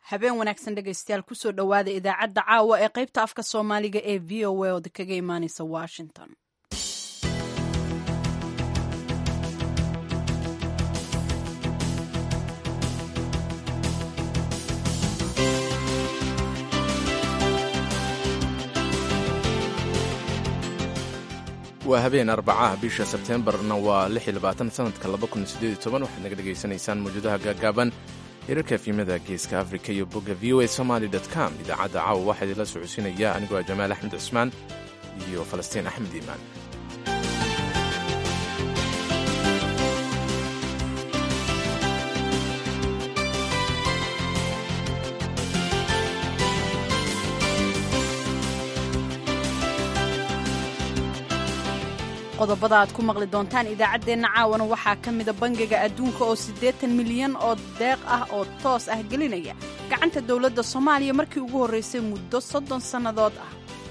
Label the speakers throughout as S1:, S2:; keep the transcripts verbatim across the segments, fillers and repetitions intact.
S1: habeen wanaagsan dhegaystayaal kusoo dhowaada idaacadda caawa ee qaybta afka soomaaliga ee v o a ood kaga imaaneysa washington.
S2: waa habeen arbacaha bisha sebteembarna waa lix iyo labaatan sanadka laba kun siddeed iyo toban waxaad naga dhegaysanaysaan mawjadaha gaagaaban hirarka efimada geeska afrika iyo bogga v o a somaly dot com. idaacadda caawa waxaa idinla socodsiinaya anigoo jamaal axmed cusmaan iyo falastiin axmed iimaan.
S1: qodobada aad ku maqli doontaan idaacaddeenna caawana waxaa ka mida bangiga adduunka oo siddeetan milyan oo deeq ah oo toos ah gelinaya gacanta dowladda soomaaliya markii ugu horraysay muddo soddon sannadood ah.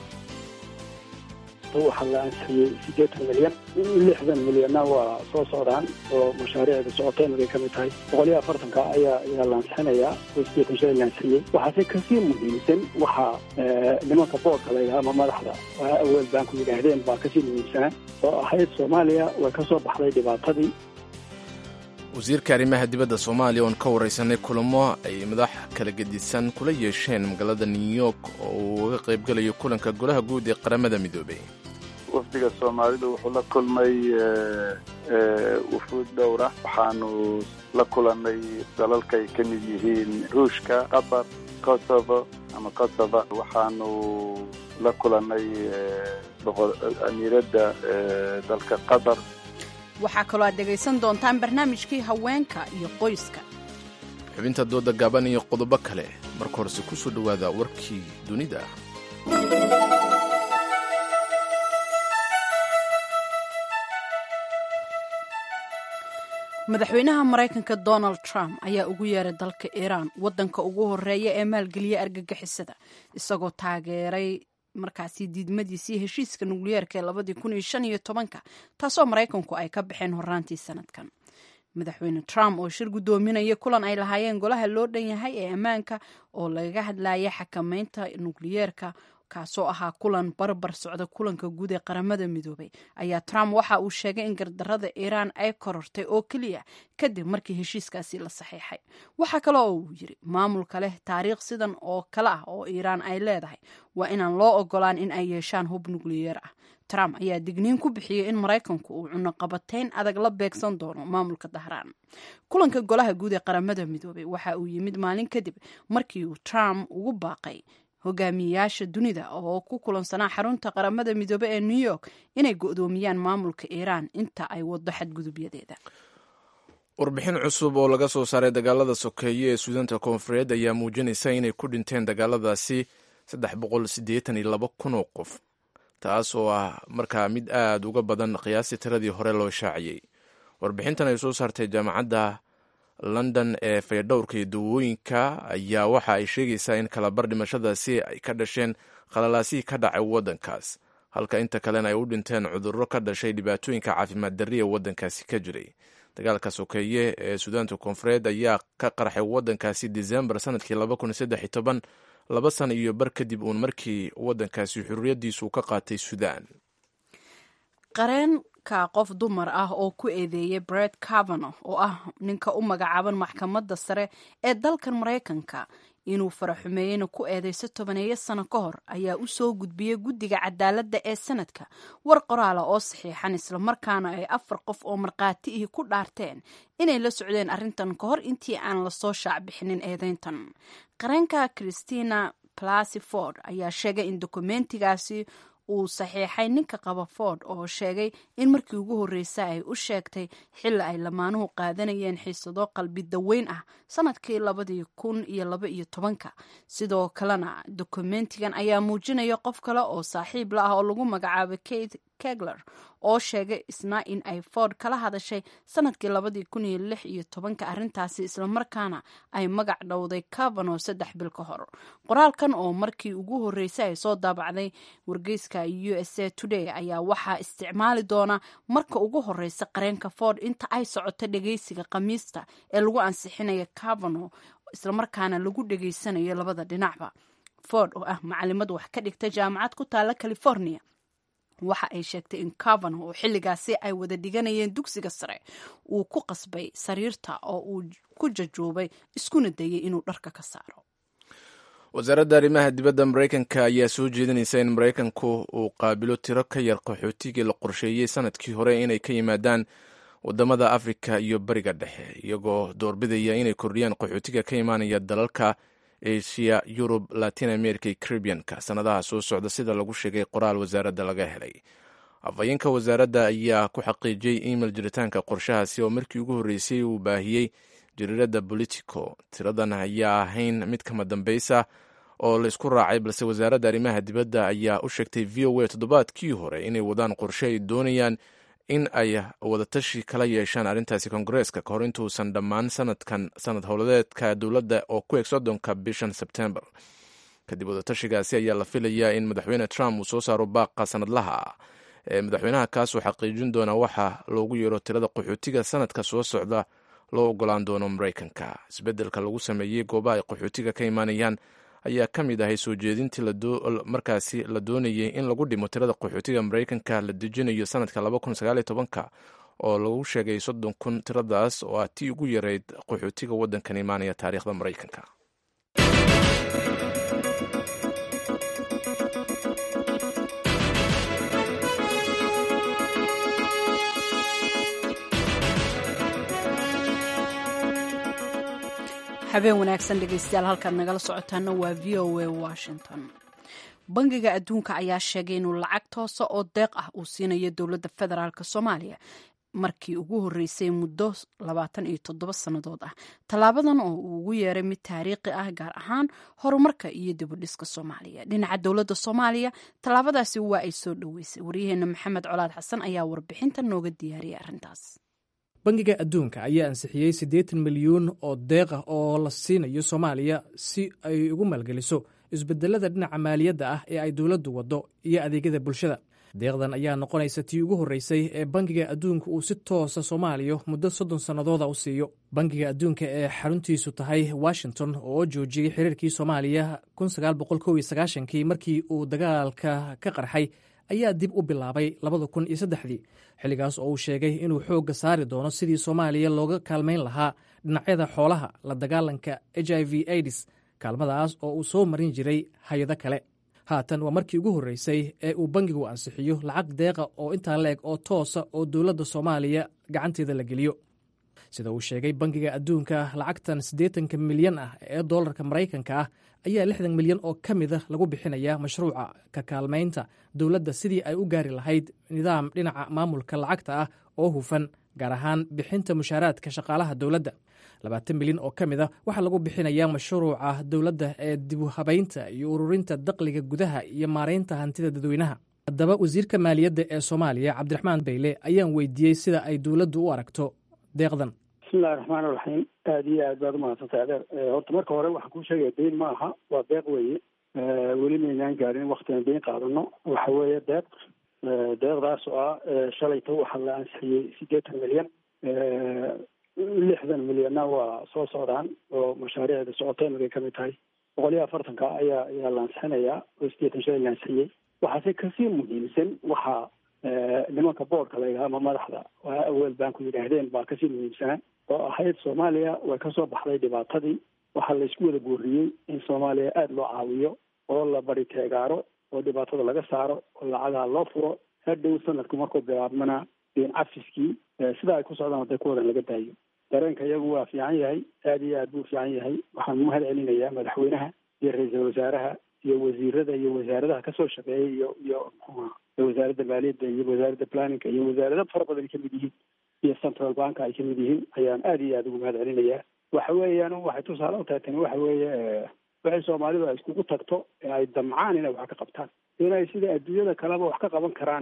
S3: waxaa la ansixiyey siddeetan milyan lixdan milyanna waa soo socdaan oo mashaariicda socoteen bay ka mid tahay boqol iyo afartanka ayaa ayaa la ansixinayaa oo siddeetan shay la ansixiyey waxaase kasii muhiimsan waxaa nimanka boodka la yidhaha ama madaxda aweel baan ku yidhaahdeen baa kasii muhiimsanaa oo ahayd soomaaliya way ka soo baxday dhibaatadii.
S2: wasiirka arrimaha dibadda soomaaliya oon ka waraysanay kulamo ay madax kala gedisan kula yeesheen magaalada new york oo uu uga qaybgalayo kulanka golaha guud ee qaramada midoobay.
S4: wafdiga soomaalidu wuxuu la kulmay wufuud dhowra waxaanu la kulannay dalalka ay ka mid yihiin ruushka, qatar, kosovo ama kosovo. waxaanu la kulannay amiiradda dalka qatar.
S1: waxaa kaloo aad dhegaysan doontaan barnaamijkii haweenka iyo qoyska,
S2: xubinta dooda gaaban iyo qodobo kale. marka horese ku soo dhowaada warkii dunida.
S1: madaxweynaha maraykanka donald trump ayaa ugu yeeray dalka iiraan waddanka ugu horreeya ee maalgeliya argagixisada isagoo taageeray markaasi diidmadiisii heshiiska nukliyeerka ee labadii kun iyo shan iyo tobanka taasoo maraykanku ay ka baxeen horaantii sanadkan. madaxweyne trump oo shir guddoominaya kulan ay lahaayeen golaha loo dhan yahay ee ammaanka oo lagaga hadlaya xakameynta nukliyeerka kaasoo ahaa kulan barbar socda kulanka guud ee qaramada midoobay ayaa trump waxa uu sheegay in gardarrada iiraan ay korortay oo keliya kadib markii heshiiskaasi la saxiixay. waxaa kale oo uu yiri maamulka leh taariikh sidan oo kale ah oo iiraan ay leedahay waa inaan loo ogolaan in ay yeeshaan hub nukliyeer ah. trump ayaa digniin ku bixiyey in maraykanku uu cunaqabatayn adag la beegsan doono maamulka dahraan. kulanka golaha guud ee qaramada midoobay waxa uu yimid maalin kadib markii uu trump ugu baaqay hogaamiyayaasha dunida oo ku kulansanaa xarunta qaramada midoobe ee new york inay go'doomiyaan maamulka iiraan inta ay wado xadgudubyadeeda.
S2: warbixin cusub oo laga soo saaray dagaalada sokeeye ee suudaanta koonfureed ayaa muujinaysa inay ku dhinteen dagaaladaasi saddex boqol siddeetan iyo laba kun oo qof, taas oo ah markaa mid aad uga badan qiyaastii tiradii hore loo shaaciyey. warbixintan ay soo saartay jaamacadda london ee fayadhowrka iyo dawooyinka ayaa waxa ay sheegaysaa in kalabar dhimashadaasi ay ka dhasheen khalalaasihii ka dhacay waddankaas, halka inta kalena ay u dhinteen cudurro ka dhashay dhibaatooyinka caafimaad darri ee waddankaasi ka jiray. dagaalka sokeeye ee suudaanta koonfureed ayaa ka qarxay waddankaasi disembar sanadkii laba kun saddex iyo toban, laba sana iyo bar kadib uun markii waddankaasi xurriyaddiisu ka qaatay suudaan.
S1: qareenka qof dumar ah oo ku eedeeyay Brett Kavanaugh oo ah ninka u magacaaban maxkamadda sare ee dalkan maraykanka inuu faraxumeeyeyna ku eedeyso tobaneeyo sano ka hor ayaa u soo gudbiyey guddiga cadaaladda ee sanadka war qoraala oo saxiixan islamarkaana ay afar qof oo markhaati ihi ku dhaarteen inay la socdeen arrintan ka hor intii aan lasoo shaacbixinin eedeyntan. qareenka Christina Blasey Ford ayaa sheegay in dokumentigaasi uu saxiixay ninka qaba Ford oo sheegay in markii ugu horreysay ay u sheegtay xilli ay lamaanuhu qaadanayeen xiisado qalbi daweyn ah sanadkii labadii kun iyo laba iyo tobanka. sidoo kalena dokumentigan ayaa muujinaya qof kale oo saaxiib la ah oo lagu magacaabay Kate kegler oo sheegay isna in ay ford kala hadashay sanadkii labadii kun iyo lix iyo tobanka arrintaasi islamarkaana ay magac dhowday cavano saddex bil ka hor. qoraalkan oo markii ugu horreysay ay soo daabacday wargeyska u s a today ayaa waxaa isticmaali doona marka ugu horeysa qareenka ford inta ay socoto dhegeysiga khamiista ee lagu ansixinaya cavano islamarkaana lagu dhegeysanayo labada dhinacba. ford oo ah macalimad wax ka dhigta jaamacad ku taala california waxa ay sheegtay in cavano oo xilligaasi ay wada dhiganayeen dugsiga sare uu ku qasbay sariirta oo uu ku jajoobay iskuna dayay inuu dharka ka saaro.
S2: wasaaradda arrimaha dibadda maraykanka ayaa soo jeedinaysa in maraykanku uu qaabilo tiro ka yar qaxootigii la qorsheeyey sanadkii hore inay ka yimaadaan wadamada afrika iyo bariga dhexe, iyagoo doorbidaya inay kordhiyaan qaxootiga ka imaanaya dalalka asia, yurub, latin america iyo caribianka sanadaha soo socda, sida lagu sheegay qoraal wasaaradda laga helay. afhayeenka wasaaradda ayaa ku xaqiijiyey email jiritaanka qorshahaasi oo markii ugu horreysay uu baahiyey jariirada politico. tiradan ayaa ahayn mid kama dambaysa oo la isku raacay, balse wasaaradda arrimaha dibadda ayaa u sheegtay v o a toddobaadkii hore inay wadaan qorshe ay doonayaan in ay wadatashi kala yeeshaan arrintaasi kongareeska kahor intuusan dhammaan sanadkan sanad howladeedka dowladda oo ku eg soddonka bishan sebtembar. kadib wadatashigaasi ayaa la filayaa in madaxweyne trump uu soo saaro baaqa sanadlaha ee madaxweynaha kaasoo xaqiijin doona waxa loogu yeero tirada qaxootiga sanadka soo socda loo ogolaan doono maraykanka. isbeddelka lagu sameeyey goobaha ay qaxootiga ka imaanayaan ayaa ka mid ahay soo jeedintii markaasi la doonayay in lagu dhimo tirada qaxootiga maraykanka la dejinayo sanadka laba kun sagaal iyo tobanka oo lagu sheegay soddon kun tiradaas oo ah tii ugu yarayd qaxootiga waddankan imaanaya taariikhda maraykanka.
S1: habeen wanaagsan dhegeystayaal, halkaad nagala socotaana waa v o a washington. bangiga adduunka ayaa sheegay inuu lacag toosa oo deeq ah uu siinayo dowladda federaalk soomaaliya markii ugu horreysay muddo labaatan iyo toddoba sannadood ah. tallaabadan oo uu ugu yeeray mid taariikhi ah, gaar ahaan horumarka iyo dibudhiska soomaaliya. dhinaca dowladda soomaaliya tallaabadaasi waa ay soo dhoweysay. waryaheena maxamed colaad xasan ayaa warbixinta nooga diyaariyay arrintaas.
S5: bangiga adduunka ayaa ansixiyey siddeetan milyuun oo deeq ah oo la siinayo soomaaliya si ay ugu maalgeliso isbedelada dhinaca maaliyadda ah ee ay dowladdu waddo iyo adeegyada bulshada. deeqdan ayaa noqonaysa tii ugu horreysay ee bangiga adduunka uu si toosa soomaaliya muddo soddon sannadooda u siiyo. bangiga adduunka ee xaruntiisu tahay washington oo joojiyey xiriirkii soomaaliya kun sagaal boqol kow iyo sagaashankii markii uu dagaalka ka qarxay ayaa dib u bilaabay labada kun iyo saddexdii, xilligaas oo uu sheegay inuu xoogga saari doono sidii soomaaliya looga kaalmayn lahaa dhinacyada xoolaha, la dagaalanka h i v aids, kaalmadaas oo uu soo marin jiray hay-ado kale. haatan waa markii ugu horreysay ee uu bangigu ansixiyo lacag deeqa oo intaa la eg oo toosa oo dowladda soomaaliya gacanteeda la geliyo. sida uu sheegay bangiga adduunka, lacagtan siddeetanka milyan ah ee doolarka maraykanka ah ayaa lixdan milyan oo ka mid a lagu bixinaya mashruuca ka kaalmaynta dowladda sidii ay u gaari lahayd nidaam dhinaca maamulka lacagta ah oo hufan, gaar ahaan bixinta mushaaraadka shaqaalaha dowladda. labaatan milyan oo ka mid a waxaa lagu bixinayaa mashruuca dowladda ee dibu habaynta iyo ururinta dakhliga gudaha iyo maaraynta hantida dadweynaha. haddaba wasiirka maaliyadda ee soomaaliya cabdiraxmaan beyle ayaan weydiiyey sida ay dowladdu u aragto deeqdan.
S3: bismillahi raxmaan raxiim, aada iyo aad baad umahadsantay adeer. horta marka hore waxaan kuu sheegaya deyn ma aha, waa deeq weeye. weli maynaan gaarin waktigan deyn qaadano. waxa weeye deeq deeqdaas oo ah shalayta waxaa la ansixiyey siddeetan milyan, lixdan milyanna waa soo socdaan oo mashaariicda socotayna bay kamid tahay. boqol iyo afartanka ayaa ayaa la ansixinayaa oo siddeetan shalay la ansixiyey. waxaase kasii muhiimsan waxaa nimanka boordka la yidhaha ama madaxda awel banku yidhaahdeen baa kasii muhiimsanaa oo ahayd soomaaliya way kasoo baxday dhibaatadii. waxaa la isku wada booriyey in soomaaliya aada loo caawiyo oo la bari teegaaro oo dhibaatada laga saaro oo lacagaha loo furo. hadhow sanadku markuu bilaabmana deen cafiskii sida ay ku socdaan haday ku wadan laga daayo. dareenka iyagu waa fiican yahay, aada iyo aad buu fiican yahay. waxaan mahad celinayaa madaxweynaha iyo ra-iisul wasaaraha iyo wasiirada iyo wasaaradaha kasoo shaqeeyay iyo iyo mxuha wasaaradda maaliyadda iyo wasaaradda planninka iyo wasaarado fara badan ay kamid yihiin iyo central bank ay kamid yihiin ayaan aada iyo aada ugu mahad celinayaa. waxa weeyaan waxay tusaale u tahay tani waxa weeye waxay soomaalidu ay iskugu tagto ee ay damcaan inay wax ka qabtaan, inay sida adduunyada kaleba wax ka qaban karaan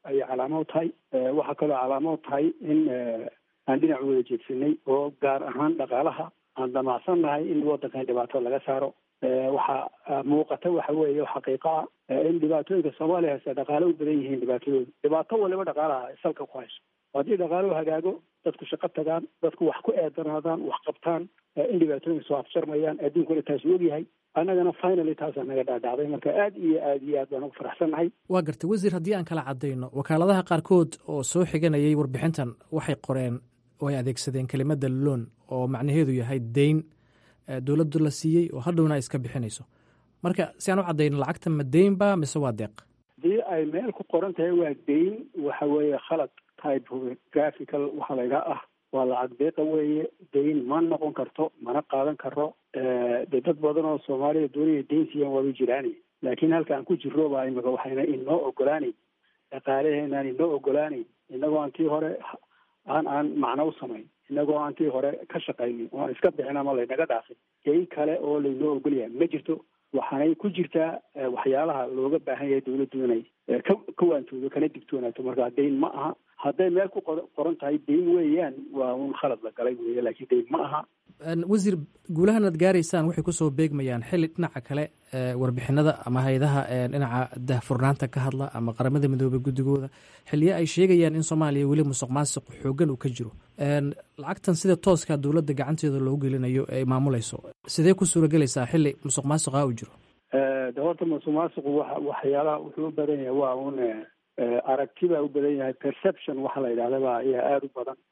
S3: ayay calaamo u tahay. waxaa kaloo calaamo u tahay in aan dhinac wada jeedsanay oo gaar ahaan dhaqaalaha aan damacsannahay in waddankan dhibaatada laga saaro. waxaa muuqata waxa weeye xaqiiqa ah in dhibaatooyinka soomaaliya haysta dhaqaale u badan yihiin dhibaatadooda. dhibaato waliba dhaqaalaha salka ku hayso. haddii dhaqaaluhu hagaago, dadku shaqo tagaan, dadku wax ku eedanaadaan, wax qabtaan, in dhibaatooyinka soo afjarmayaan, adduunkuna taas u ogyahay. annagana finally taasaa naga dhaadhacday. marka aad iyo aad iyo aad baan ugu faraxsannahay.
S5: waa gartay wasiir, haddii aan kala cadayno, wakaaladaha qaarkood oo soo xiganayay warbixintan waxay qoreen oo ay adeegsadeen kelimada loan oo macnaheedu yahay deyn dowladdu la siiyey oo hadhowna ay iska bixinayso. marka si aan u caddayno, lacagta ma deyn ba mise waa deeq?
S3: haddii ay meel ku qoran tahay waa deyn, waxa weeye khalad typographical waxa laydhaa ah, waa lacag deeqa weeye. deyn ma noqon karto, mana qaadan karo. dee dad badan oo soomaaliya doonaya deyn siiyaan waaba jiraani, laakiin halka aan ku jirro baa imika waxayna inoo ogolaanayn, dhaqaaleheenaan inoo ogolaanayn, inagoo aan tii hore aan aan macno u samayn, inagoo aan tii hore ka shaqaynin oo aan iska bixin ama laynaga dhaafin. deyn kale oo laynoo ogolyahay ma jirto. waxaanay ku jirtaa waxyaalaha looga baahan yahay dawladdu inay ka ka waantoodo kana digtoonaato. markaa deyn ma aha. hadday meel ku qoran tahay deyn weeyaan, waa un khalad la galay weeye, laakiin deyn ma aha.
S5: wasiir, guulahan aad gaaraysaan waxay kusoo beegmayaan xilli dhinaca kale warbixinada ama hay-adaha dhinaca daahfurnaanta ka hadla ama qaramada midoobay guddigooda xilliyo ay sheegayaan in soomaaliya weli musuq maasuq xoogan uu ka jiro. lacagtan sida tooska dowladda gacanteeda loogu gelinayo ay maamulayso, sidee ku suuragelaysaa xilli musuq maasuqa uu jiro?
S3: de horta musuq maasuqu wa waxyaalaha wuxuu u badan yahay waa un aragti baa u badan yahay, perception waxa la yidhahdaba ayaa aada u badan.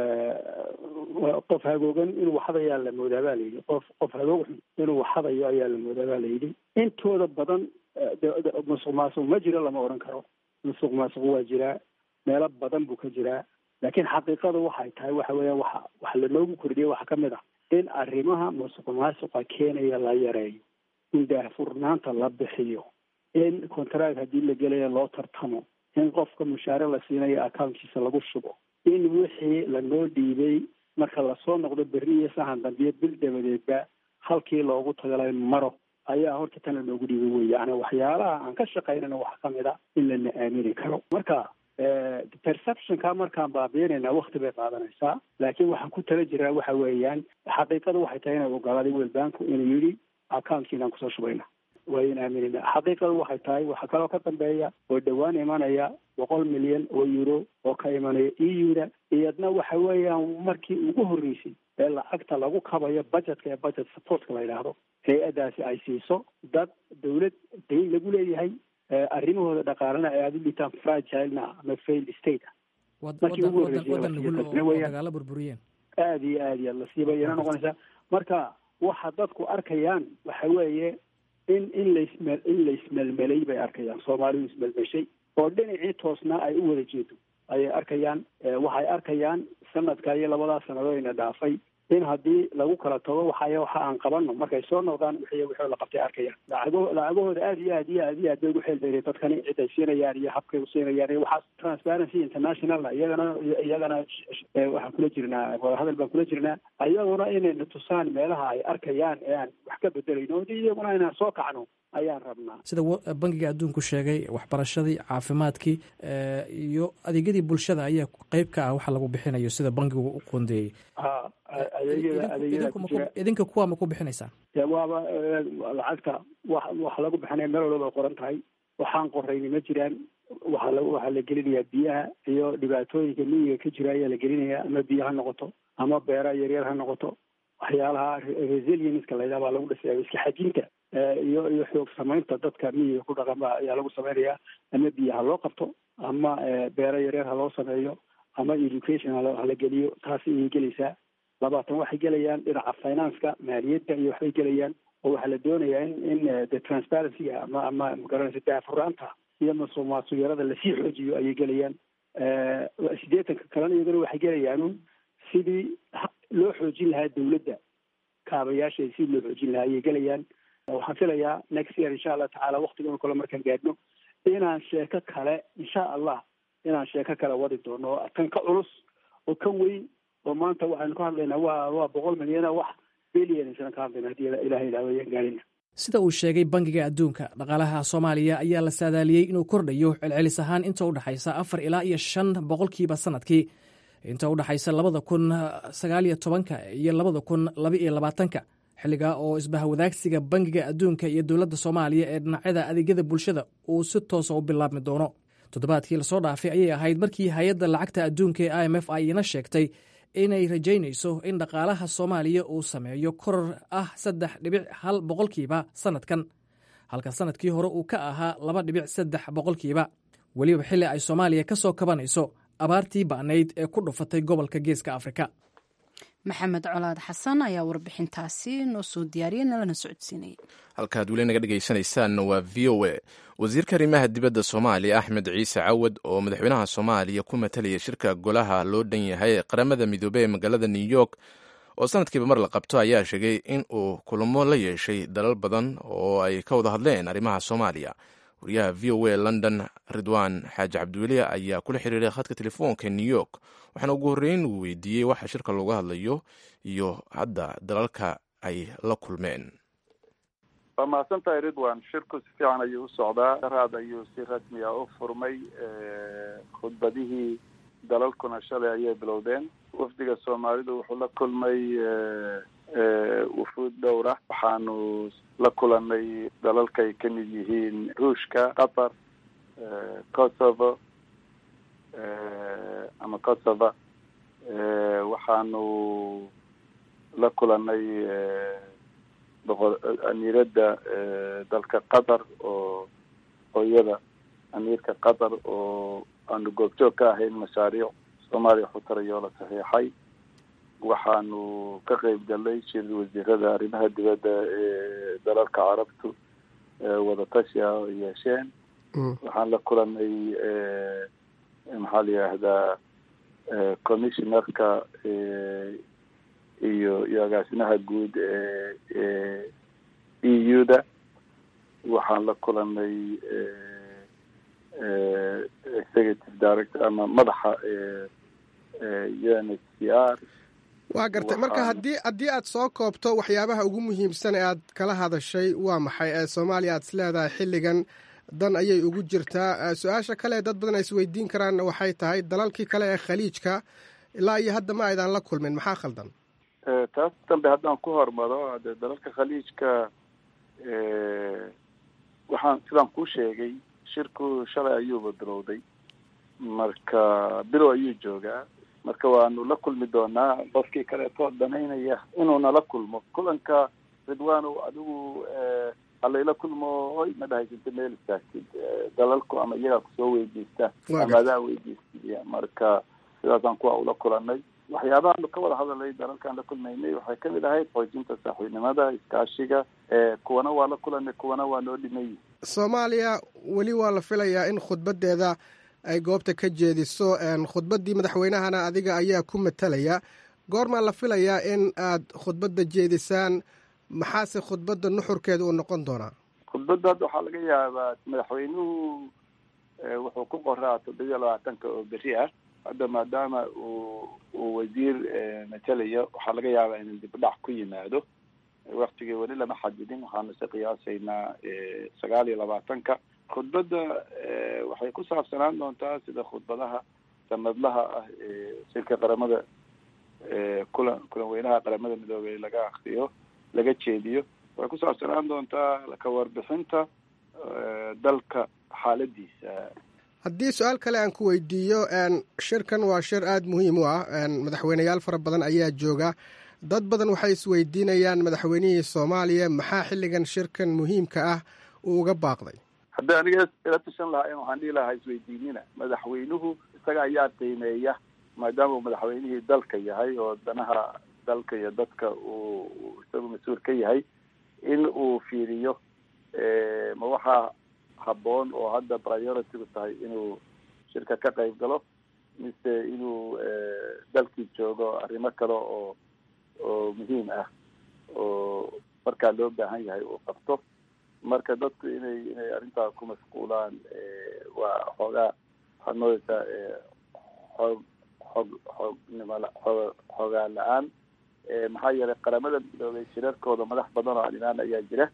S3: qof hagoogan inuu waxadayaa la moodaa baa layidhi. qof qof hagoog xun inuu waxadayo ayaa la moodaa baa layidhi. intooda badan musuq maasuq ma jiro lama odhan karo. musuq maasuq waa jiraa, meelo badan buu ka jiraa. laakiin xaqiiqadu waxay tahay waxa weeyaan waxa wax lanoogu kordhiyay waxaa ka mid ah in arrimaha musuq maasuqa keenaya la yareeyo, in daahfurnaanta la bixiyo, in contract haddii la gelaya loo tartamo, in qofka mushaare la siinayo accountkiisa lagu shubo, in wixii lanoo dhiibay marka lasoo noqdo berri iyo sahan dambiyo bil dabadeedba halkii loogu tagalay maro ayaa horta tan lanoogu dhiibay wey. yani waxyaalaha aan ka shaqaynana waxaa ka mid a in lana aamini karo. marka perceptionka markaan baabiinayna wakti bay qaadanaysaa, laakiin waxaan ku tala jiraa waxa weeyaan xaqiiqadu waxay tahay inay ogolaaday world banku inuu yidhi accountkiinaan kusoo shubayna, waa in aaminina. xaqiiqadu waxay tahay waxaa kaloo ka dambeeya oo dhowaan imanaya boqol milyan oo euro oo ka imanaya e u-da. iyadna waxa weeyaan markii ugu horreysay ee lacagta lagu kabayo budgetka ee budget supportka la yidhaahdo, hay-adaasi ay siiso dad dawlad dayn lagu leeyahay, arrimahooda dhaqaalena ay aada u dhitaan fragilena ama failed state ah. markii ugu
S5: horreysay burburiyeen
S3: aada iyo aad iyo aad la siibayana noqonaysaa. marka waxa dadku arkayaan waxa weeye in in laismel in laismelmelay bay arkayaan. soomaalidu ismelmeshay oo dhinacii toosnaa ay u wada jeedo ayay arkayaan. waxay arkayaan sanadka iyo labadaa sannadood ina dhaafay in haddii lagu kala tago waxay waxa aan qabano markay soo noqdaan wixii wixii la qabtay arkayaan. lacago lacagahooda aada iyo aad iyo aad iyo aad bay ugu xeel dheereen dadkani cid ay siinayaan iyo habkay u siinayaan iyo waxaas. transparency internationalna iyagana iyagana waxaan kula jirnaa wadahadal baan kula jirnaa, iyaguna inayna tusaan meelaha ay arkayaan ee aan wax ka bedelayno, iyaguna inaan soo kacno ayaan rabnaa.
S5: sida bangiga adduunku sheegay, waxbarashadii, caafimaadkii iyo adeegyadii bulshada ayaa qeyb ka ah waxa lagu bixinayo sida bangigu u qoondeeyey. idinka kuwa ma ku bixinaysaan?
S3: waaba lacagta wa waxa lagu bixinaya meel walba bay qoran tahay. waxaan qorayni ma jiraan. waxa la waxaa la gelinayaa biyaha iyo dhibaatooyinka miyiga ka jira ayaa la gelinayaa, ama biyo ha noqoto ama beera yaryar ha noqoto. waxyaalaha resilienska la yidhaha baa lagu dhisaya, iska xajinta iyo iyo xoog samaynta dadka miyiga ku dhaqan ba ayaa lagu samaynayaa. ama biyo ha loo qabto, ama beera yaryar ha loo sameeyo, ama education hala geliyo. taas ayay gelaysaa. labaatan waxay gelayaan dhinaca financeka, maaliyadda iyo waxbay gelayaan. oo waxaa la doonayaa in in the transparency ama ama magaranaysa daahfurnaanta iyo musuq maasuqyarada lasii xoojiyo ayay gelayaan. sideetanka kalena iyaguna waxay gelayaan sidii loo xoojin lahaa dawladda kaabayaasha, sidii loo xoojin lahaa ayay gelayaan. waxaan filayaa next year insha allah tacaala waktigan kale markaan gaadhno inaan sheeko kale insha allah inaan sheeko kale wadi doono tan ka culus oo ka weyn. oo maanta waxaynu ka hadlaynaa waa waa boqol milyan wax bilyan isna ka hadlayna haddii ilaahay ilaahay gaarina.
S5: sida uu sheegay bangiga adduunka dhaqaalaha soomaaliya ayaa la saadaaliyey inuu kordhayo celcelis ahaan inta u dhexaysa afar ilaa iyo shan boqolkiiba sanadkii inta u dhexaysa labada kun sagaaliyo tobanka iyo labada kun labaiyo labaatanka xilligaa oo isbahwadaagsiga bangiga adduunka iyo dowladda soomaaliya ee dhinacyada adeegyada bulshada uu si toosa u bilaabmi doono toddobaadkii lasoo dhaafay ayay ahayd markii hay-adda lacagta adduunka ee i m f ay ina sheegtay inay rajaynayso in dhaqaalaha soomaaliya uu sameeyo koror ah saddex dhibic hal boqolkiiba sanadkan halka sanadkii hore uu ka ahaa laba dhibic saddex boqolkiiba weliba xilli ay soomaaliya ka soo kabanayso abaartii ba'nayd ee ku dhufatay gobolka geeska afrika
S1: maxamed colaad xasan ayaa warbixintaasi noo soo diyaariyey nalana socodsiinayay
S2: halkaad weli naga dhegaysanaysaanna waa v o a wasiirka arrimaha dibadda soomaaliya axmed ciise cawad oo madaxweynaha soomaaliya ku matalaya shirka golaha loo dhan yahay ee qaramada midoobey ee magaalada new york oo sanadkiiba mar la qabto ayaa sheegay in uu kulamo la yeeshay dalal badan oo ay ka wada hadleen arrimaha soomaaliya wariyaha v o a london ridwaan xaaji cabdiweli ayaa kula xiriiray khadka telefoonka new york waxaana ugu horreyn uu weydiiyey waxa shirka looga hadlayo iyo hadda dalalka ay la kulmeen.
S4: waa mahadsan tahay ridwan. shirku si fiican ayuu u socdaa. daraad ayuu si rasmi ah u furmay. khudbadihii dalalkuna shalay ayay bilowdeen. wafdiga soomaalidu wuxuu la kulmay wufuud dhowra. waxaanu la kulanay dalalkay ka mid yihiin ruushka, qatar, kosovo ama kosova. waxaanu la kulanay amiiradda dalka qatar oo hooyada amiirka qatar oo aanu goobjoog ka ahayn mashaariic soomaaliya xutarayoo la saxiixay. waxaanu ka qeyb galnay shir wasiirada arrimaha dibadda ee dalalka carabtu wadatashi ah oo yeesheen. waxaan la kulanay maxaa la yidhaahdaa commissionerka iyo iyo agaasimaha guud ee e u da. waxaan la kulanay executive director ama madaxa u n h c r.
S6: waa gartay. marka haddii haddii aad soo koobto waxyaabaha ugu muhiimsan ee aad kala hadashay waa maxay? ee soomaaliya aad is leedahay xilligan dan ayay ugu jirtaa. su-aasha kale dad badan ay isweydiin karaanna waxay tahay dalalkii kale ee khaliijka ilaa iyo hadda ma aydaan la kulmin, maxaa khaldan?
S4: taas dambe haddaan ku hormaro de dalalka khaliijka waxaan sidaan kuu sheegay shirku shalay ayuuba bilowday, marka bilow ayuu joogaa. marka waanu la kulmi doonaa qofkii kaleetoo danaynaya inuu nala kulmo. kulanka ridwaanow adigu halayla kulmo oy ma dhahaysinta meel istaagtid dalalku ama iyagaa kusoo weydiista ama adaa weydiistid. marka sidaasaan kuwa ula kulanay. waxyaabahaanu ka wada hadalay dalalkaan la kulmaynay waxay kamid ahayd xoojinta saaxiibnimada, iskaashiga. kuwana waa la kulanay, kuwana waa noo dhimay.
S6: soomaaliya weli waa la filayaa in khudbadeeda ay goobta ka jeediso. khudbaddii madaxweynahana adiga ayaa ku matalaya. goormaa la filayaa in aad khudbadda jeedisaan? maxaase khudbadda nuxurkeeda uu noqon doonaa?
S4: khudbadda hadda waxaa laga yaabaa madaxweynuhu wuxuu ku qoraa toddobiya labaatanka oo beri ah. hadda maadaama uu uu wasiir matalayo waxaa laga yaabaa inuu dibdhac ku yimaado. waktigii weli lama xadidin. waxaanu si qiyaasaynaa sagaal iyo labaatanka. khudbadda waxay ku saabsanaan doontaa sida khudbadaha sanadlaha ah ee shirka qaramada kulan kulan weynaha qaramada midoobey laga akriyo laga jeediyo. waxay ku saabsanaan doontaa ka warbixinta dalka xaaladiisa.
S6: haddii su-aal kale aan ku weydiiyo, shirkan waa shir aada muhiim u ah. madaxweyneyaal fara badan ayaa jooga. dad badan waxay isweydiinayaan madaxweynihii soomaaliya maxaa xilligan shirkan muhiimka ah uu uga baaqday?
S4: haddii aniga ila tashan lahaa waxaan dhihi lahaa isweydiinina. madaxweynuhu isaga ayaa qiimeeya maadaama uu madaxweynihii dalka yahay oo danaha dalka iyo dadka uu isagu mas-uul ka yahay in uu fiiriyo ma waxaa habboon oo hadda priority-gu tahay inuu shirka ka qayb galo mise inuu dalkii joogo arrimo kale oo oo muhiim ah oo markaa loo baahan yahay uu qabto. marka dadku inay inay arrintaa ku mashquulaan waa xoogaa waxaad moodaysaa xoog xoog xoognimala xoog xoogaa la-aan. maxaa yeelay qaramada midoobay shirarkooda madax badan oo arrimaan ayaa jira.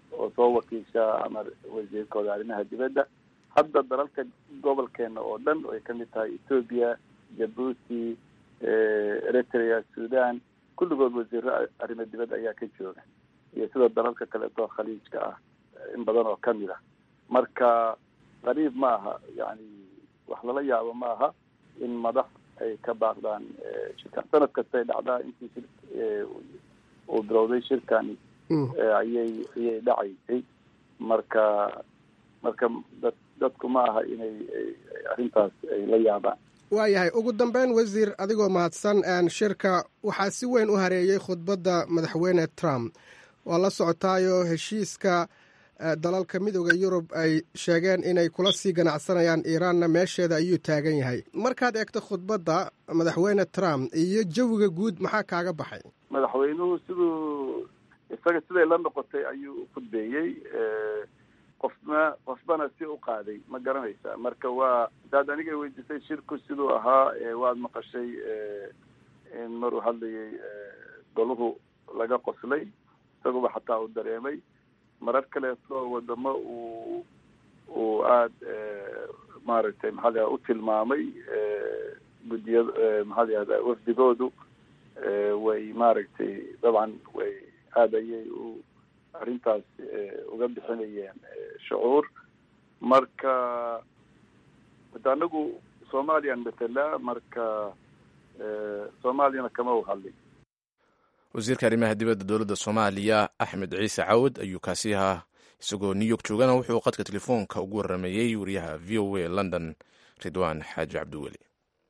S4: oo soo wakiisha ama wasiirkooda arrimaha dibadda. hadda dalalka gobolkeena oo dhan ay kamid tahay Ethiopia, Djibouti, Eritrea, Sudan, kulligood wasiiro arrimo dibadda ayaa ka jooga, iyo sida dalalka kale oo khaliijka ah in badan oo kamid ah. marka qariib ma aha, yani wax lala yaabo ma aha in madax ay ka baaqdaan shirkan. sanad kasta ay dhacdaa intii uu bilowday shirkani ayay ayay dhacaysay. marka marka dad dadku ma aha inay arrintaas ay la yaabaan.
S6: waayahay, ugu dambeyn wasiir, adigoo mahadsan, shirka waxaa si weyn u hareeyey khudbadda madaxweyne Trump. waa la socotaayo heshiiska dalalka midooda Yurub ay sheegeen inay kula sii ganacsanayaan Iiraanna meesheeda ayuu taagan yahay. markaad eegto khudbadda madaxweyne Trump iyo jawiga guud, maxaa kaaga baxay?
S4: madaxweynuhu siduu isaga siday la noqotay ayuu u khudbeeyey, qofna qofbana si u qaaday ma garanaysaa. marka waa hadaad aniga weydiisay shirku siduu ahaa, waad maqashay in maruu hadlayay goluhu laga qoslay, isaguba xataa uu dareemay. marar kaleeto wadamo uu uu aada maaragtay maxaa la u tilmaamay guddiya maxaa la yihahda wafdigoodu way maaragtay dabcan way aada ayay u arrintaas uga bixinayeen shucuur. marka hada anagu soomaaliyaan matala, marka soomaaliyana kama u hadlay.
S2: wasiirka arrimaha dibadda dowladda Soomaaliya Axmed Ciise Cawd ayuu kaasi ahaa, isagoo New York joogana wuxuu qadka telefoonka ugu warameeyey wariyaha V O A London Ridwaan Xaaji Cabdiweli.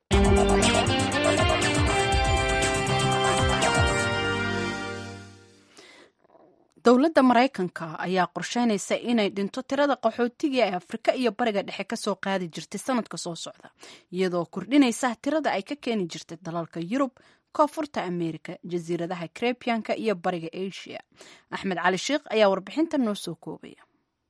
S1: dowladda Maraykanka ayaa qorsheynaysa inay dhinto tirada qaxootiga ee Afrika iyo Bariga Dhexe ka soo qaadi jirtay sanadka soo socda, iyadoo kordhinaysa tirada ay ka keeni jirtay dalalka Yurub, koonfurta Ameerika, jasiiradaha Caribbean-ka iyo Bariga Asia. Axmed Cali Sheekh ayaa warbixintan noo soo koobaya.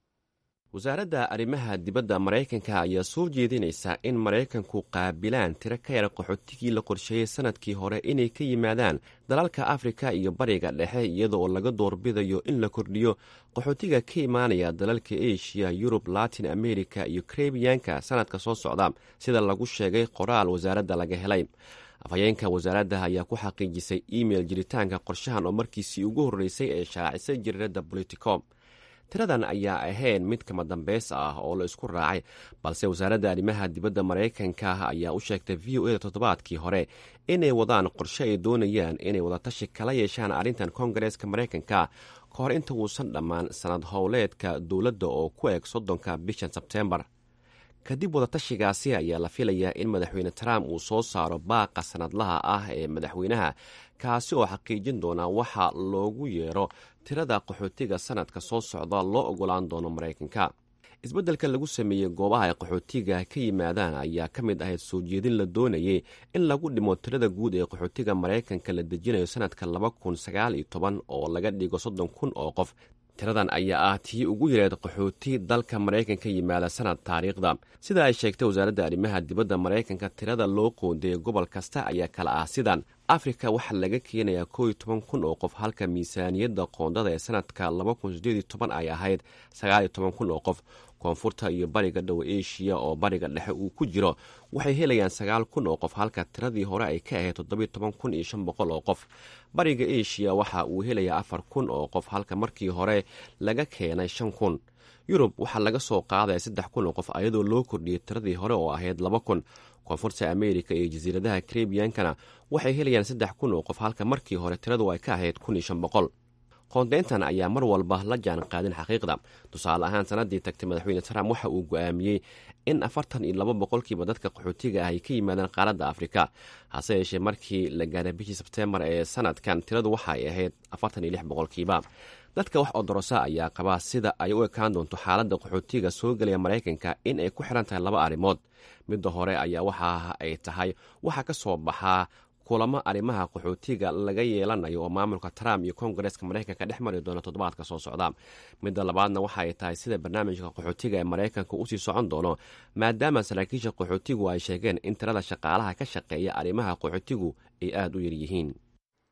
S7: wasaaradda arrimaha dibadda Maraykanka ayaa soo jeedinaysa in Maraykanku qaabilaan tiro ka yar qaxootigii la qorsheeyey sanadkii hore inay ka yimaadaan dalalka Afrika iyo Bariga Dhexe, iyadoo laga doorbidayo in la kordhiyo qaxootiga ka imaanaya dalalka Asia, Yurub, Latin America iyo Caribbean-ka sanadka soo socda, sida lagu sheegay qoraal wasaaradda laga helay. afhayeenka wasaaradda ayaa ku xaqiijisay email jiritaanka qorshahan oo markiisii ugu horreysay ee shaacisay jariirada Politico. tiradan ayaa ahayn mid kama dambeys ah oo la isku raacay, balse wasaaradda arrimaha dibadda Maraykanka ayaa u sheegtay V O A toddobaadkii hore inay wadaan qorshe ay doonayaan inay wadatashi kala yeeshaan arrintan Koongareeska Maraykanka ka hor inta uusan dhammaan sanad howleedka dowladda oo ku eg soddonka bishan Sebteembar. kadib wadatashigaasi ayaa la filayaa in madaxweyne Trump uu soo saaro baaqa sanadlaha ah ee madaxweynaha, kaasi oo xaqiijin doona waxa loogu yeero tirada qaxootiga sanadka soo socda loo ogolaan doono Maraykanka. isbeddelka lagu sameeyey goobaha ay qaxootiga ka yimaadaan ayaa ka mid ahayd soo jeedin la doonayay in lagu dhimo tirada guud ee qaxootiga Maraykanka la dejinayo sanadka laba kun sagaal iyo toban oo laga dhigo soddon kun oo qof. tiradan ayaa ah tii ugu yareed qaxooti dalka Maraykanka yimaada sanad taariikhda. sida ay sheegtay wasaaradda arrimaha dibadda Maraykanka, tirada loo qoondeeyay gobol kasta ayaa kala ah sidan: Afrika waxaa laga keenayaa koob iyo toban kun oo qof, halka miisaaniyadda qoondada ee sanadka laba kun sideed iyo toban ay ahayd sagaal iyo toban kun oo qof. koonfurta iyo bariga dhow Asia oo bariga dhexe uu ku jiro waxay helayaan sagaal kun oo qof, halka tiradii hore ay ka ahayd toddoba iyo toban kun iyo shan boqol oo qof. bariga Asia waxa uu helayaa afar kun oo qof, halka markii hore laga keenay shan kun. Yurub waxaa laga soo qaadaya saddex kun oo qof, ayadoo loo kordhiyey tiradii hore oo ahayd laba kun. koonfurta Ameerika iyo jasiiradaha Caribbean-kana waxay helayaan saddex kun oo qof, halka markii hore tiradu ay ka ahayd kun iyo shan boqol. qoondeyntan ayaa mar walba la jaan qaadin xaqiiqda. tusaale ahaan, sanadii tagtay madaxweyne Trump waxa uu go'aamiyey in afartan iyo laba boqolkiiba dadka qaxootiga ah ay ka yimaadaan qaaradda Afrika, hase yeeshee markii la gaaray bishii Sebteembar ee sanadkan tiradu waxa ay ahayd afartan iyo lix boqolkiiba. dadka wax odorosa ayaa qabaa sida ay u ekaan doonto xaaladda qaxootiga soo gelaya Maraykanka in ay ku xiran tahay laba arrimood. midda hore ayaa waxa ay tahay waxa ka soo baxaa kulamo arrimaha qaxootiga laga yeelanayo oo maamulka Trump iyo Koongareeska Maraykanka dhex mari doona toddobaadka soo socda. midda labaadna waxa ay tahay sida barnaamijka qaxootiga ee Maraykanka uu sii socon doono, maadaama saraakiisha qaxootigu ay sheegeen in tirada shaqaalaha ka shaqeeya arrimaha qaxootigu ay aad u yar yihiin.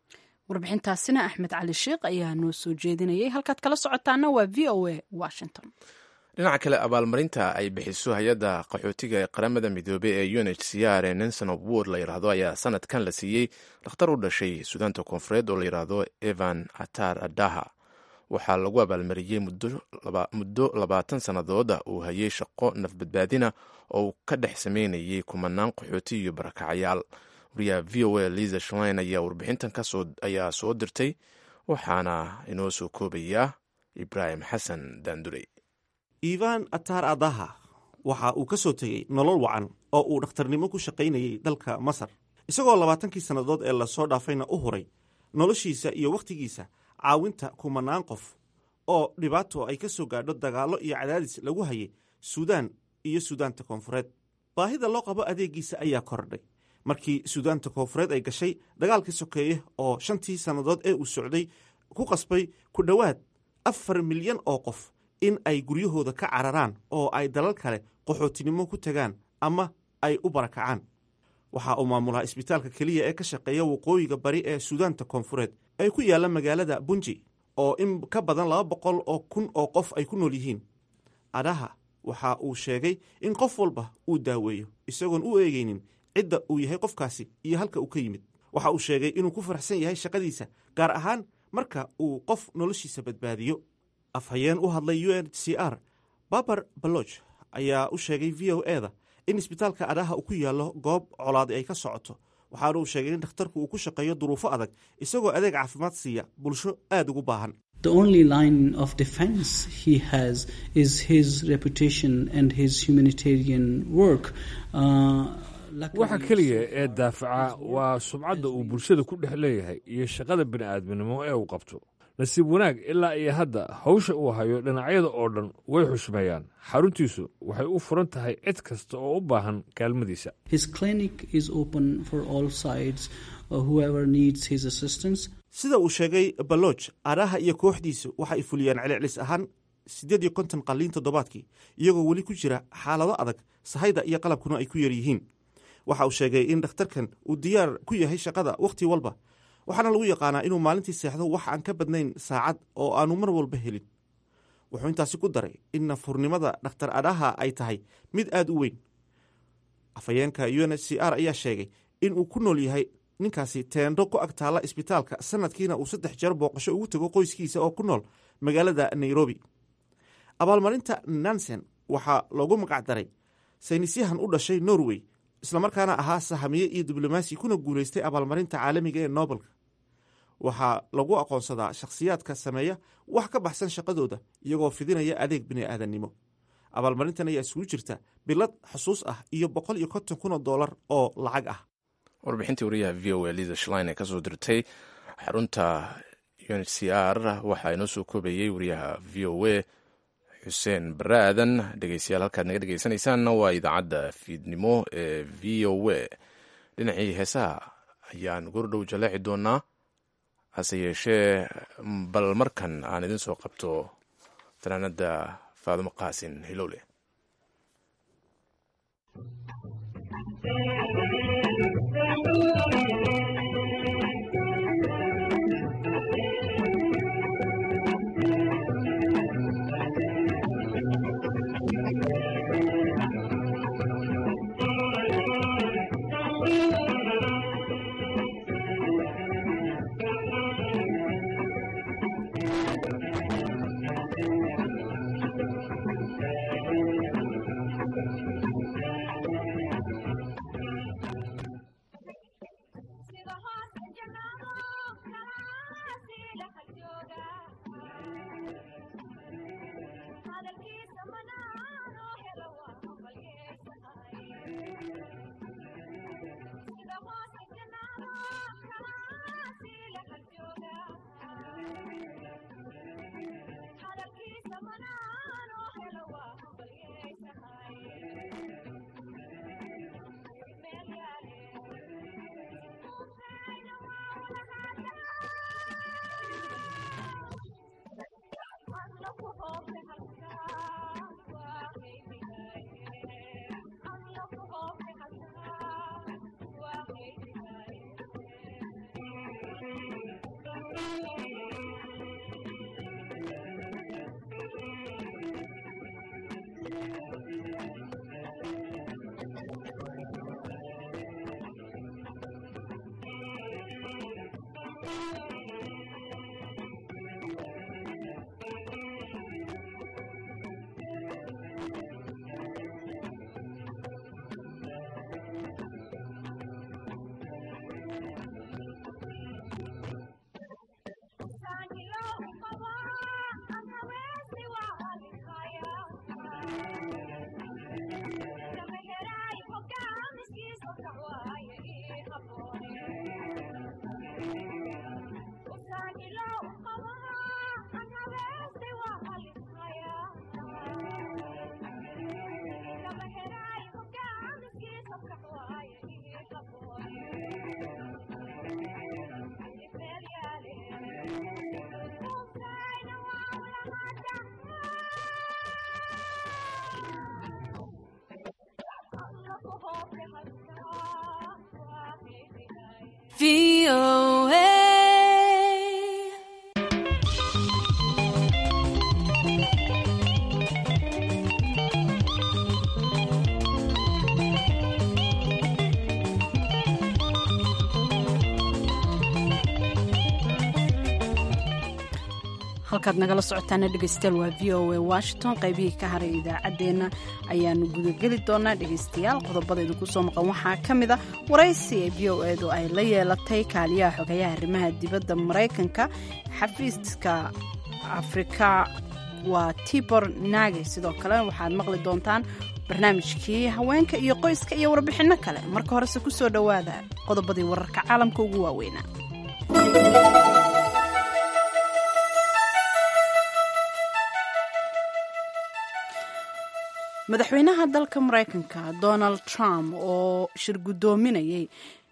S1: warbixintaasina axmed cali sheikh ayaa noo soo jeedinayay. halkaad kala socotaana waa v o a washington.
S2: dhinaca kale abaalmarinta ay bixiso hay-adda qaxootiga ee qaramada midoobey ee u n h c r ee nanson of wood la yidhaahdo ayaa sanadkan la siiyey dhakhtar u dhashay suudaanta koonfureed oo la yidhaahdo evan atar adaha. waxaa lagu abaalmariyey muddo labaatan sannadooda uu hayay shaqo nafbadbaadina oo uu ka dhex sameynayay kumanaan qaxooti iyo barakacayaal. wariyaha v o a liza shlein ayaa warbixintan ayaa soo dirtay, waxaana inoo soo koobayaa ibraahim xasan daandurey.
S8: ivan atar adaha waxa uu ka soo tegey nolol wacan oo uu dhakhtarnimo ku shaqaynayay dalka masar, isagoo labaatankii sannadood ee lasoo dhaafayna u huray noloshiisa iyo wakhtigiisa caawinta kumanaan qof oo dhibaato ay ka soo gaadho dagaallo iyo cadaadis lagu hayay suudaan iyo suudaanta koonfureed. baahida loo qabo adeegiisa ayaa kordhay markii suudaanta koonfureed ay gashay dagaalkii sokeeye oo shantii sannadood ee uu socday ku qasbay ku dhowaad afar milyan oo qof in ay guryahooda ka cararaan oo ay dalal kale qaxootinimo ku tagaan ama ay u barakacaan. waxa uu maamulaa isbitaalka keliya ee ka shaqeeya waqooyiga bari ee suudaanta koonfureed ee ku yaalla magaalada bunji oo in ka badan laba boqol oo kun oo qof ay ku nool yihiin. adaha waxa uu sheegay in qof walba uu daaweeyo isagoon u eegaynin cidda uu yahay qofkaasi iyo halka uu ka yimid. waxa uu sheegay inuu ku faraxsan yahay shaqadiisa, gaar ahaan marka uu qof noloshiisa badbaadiyo. afhayeen u hadlay u n h c r babar baloch ayaa u sheegay v o e da in isbitaalka adaha uu ku yaallo goob colaadi ay ka socoto, waxaana uu sheegay in dhakhtarku uu ku shaqeeyo duruufo adag isagoo adeeg caafimaad siiya bulsho aad ugu baahan.
S9: The only line of defense he has is his reputation and his humanitarian work. Uh,
S10: waxa keliya ee daafaca waa sumcadda uu bulshada ku dhex leeyahay iyo shaqada bini'aadminimo ee uu qabto. nasiib wanaag ilaa iyo hadda hawsha uu hayo dhinacyada oo dhan way xushmeeyaan. xaruntiisu waxay u furan tahay cid kasta oo u baahan kaalmadiisa.
S9: His clinic is open for all sides, uh, whoever needs his assistance.
S8: sida uu sheegay baloch, adaha iyo kooxdiisu waxay fuliyaan celcelis ahaan siddeed iyo konton qalliin toddobaadkii, iyagoo weli ku jira xaalado adag, sahayda iyo qalabkuna ay ku yar yihiin. waxa uu sheegay in dhakhtarkan uu diyaar ku yahay shaqada wakhti walba, waxaana lagu yaqaanaa inuu maalintii seexdo wax aan ka badnayn saacad oo aanu mar walba helin. wuxuu intaasi ku daray in nafurnimada dhakhtar adaha ay tahay mid aad u weyn. afhayeenka u n h c r ayaa sheegay in uu ku nool yahay ninkaasi teendho ku ag taalla isbitaalka, sanadkiina uu saddex jeer booqasho ugu tago qoyskiisa oo ku nool magaalada nairobi. abaalmarinta nansen waxaa loogu magacdaray saynisyahan u dhashay norway, islamarkaana ahaa sahamiye iyo diblomaasi kuna guulaystay abaalmarinta caalamiga ee nobelka. waxaa lagu aqoonsadaa shakhsiyaadka sameeya wax ka baxsan shaqadooda iyagoo fidinaya adeeg bini'aadannimo. abaalmarintan ayaa isugu jirta bilad xusuus ah iyo boqol iyo konton kun oo doolar oo lacag ah.
S2: warbixintii wariyaha v o a liza shlein ee ka soo dirtay xarunta u n h c r waxaa inoo soo koobayey wariyaha v o a xuseen bare aadan. dhegeystayaal halkaad naga dhegeysanaysaanna waa idaacadda fiidnimo ee v o a. dhinacii heesaha ayaan gordhow jaleeci doonaa, hase yeeshee bal markan aan idin soo qabto fanaanada faadumo qaasin hilowle.
S11: V O A.
S1: halkaad nagala socotaana dhegaystayaal waa v o a washington qaybihii ka haray idaacaddeenna ayaanu gudageli doonaa dhegaystayaal qodobada idinku soo maqan waxaa ka mid a waraysi ee v o edu ay la yeelatay kaaliyaha xogayaha arrimaha dibadda maraykanka xafiiska afrika waa tibor nage sidoo kale waxaad maqli doontaan barnaamijkii haweenka iyo qoyska iyo warbixinno kale marka horese ku soo dhowaada qodobadii wararka caalamka ugu waaweynaa. madaxweynaha dalka maraykanka donald trump oo shir guddoominayay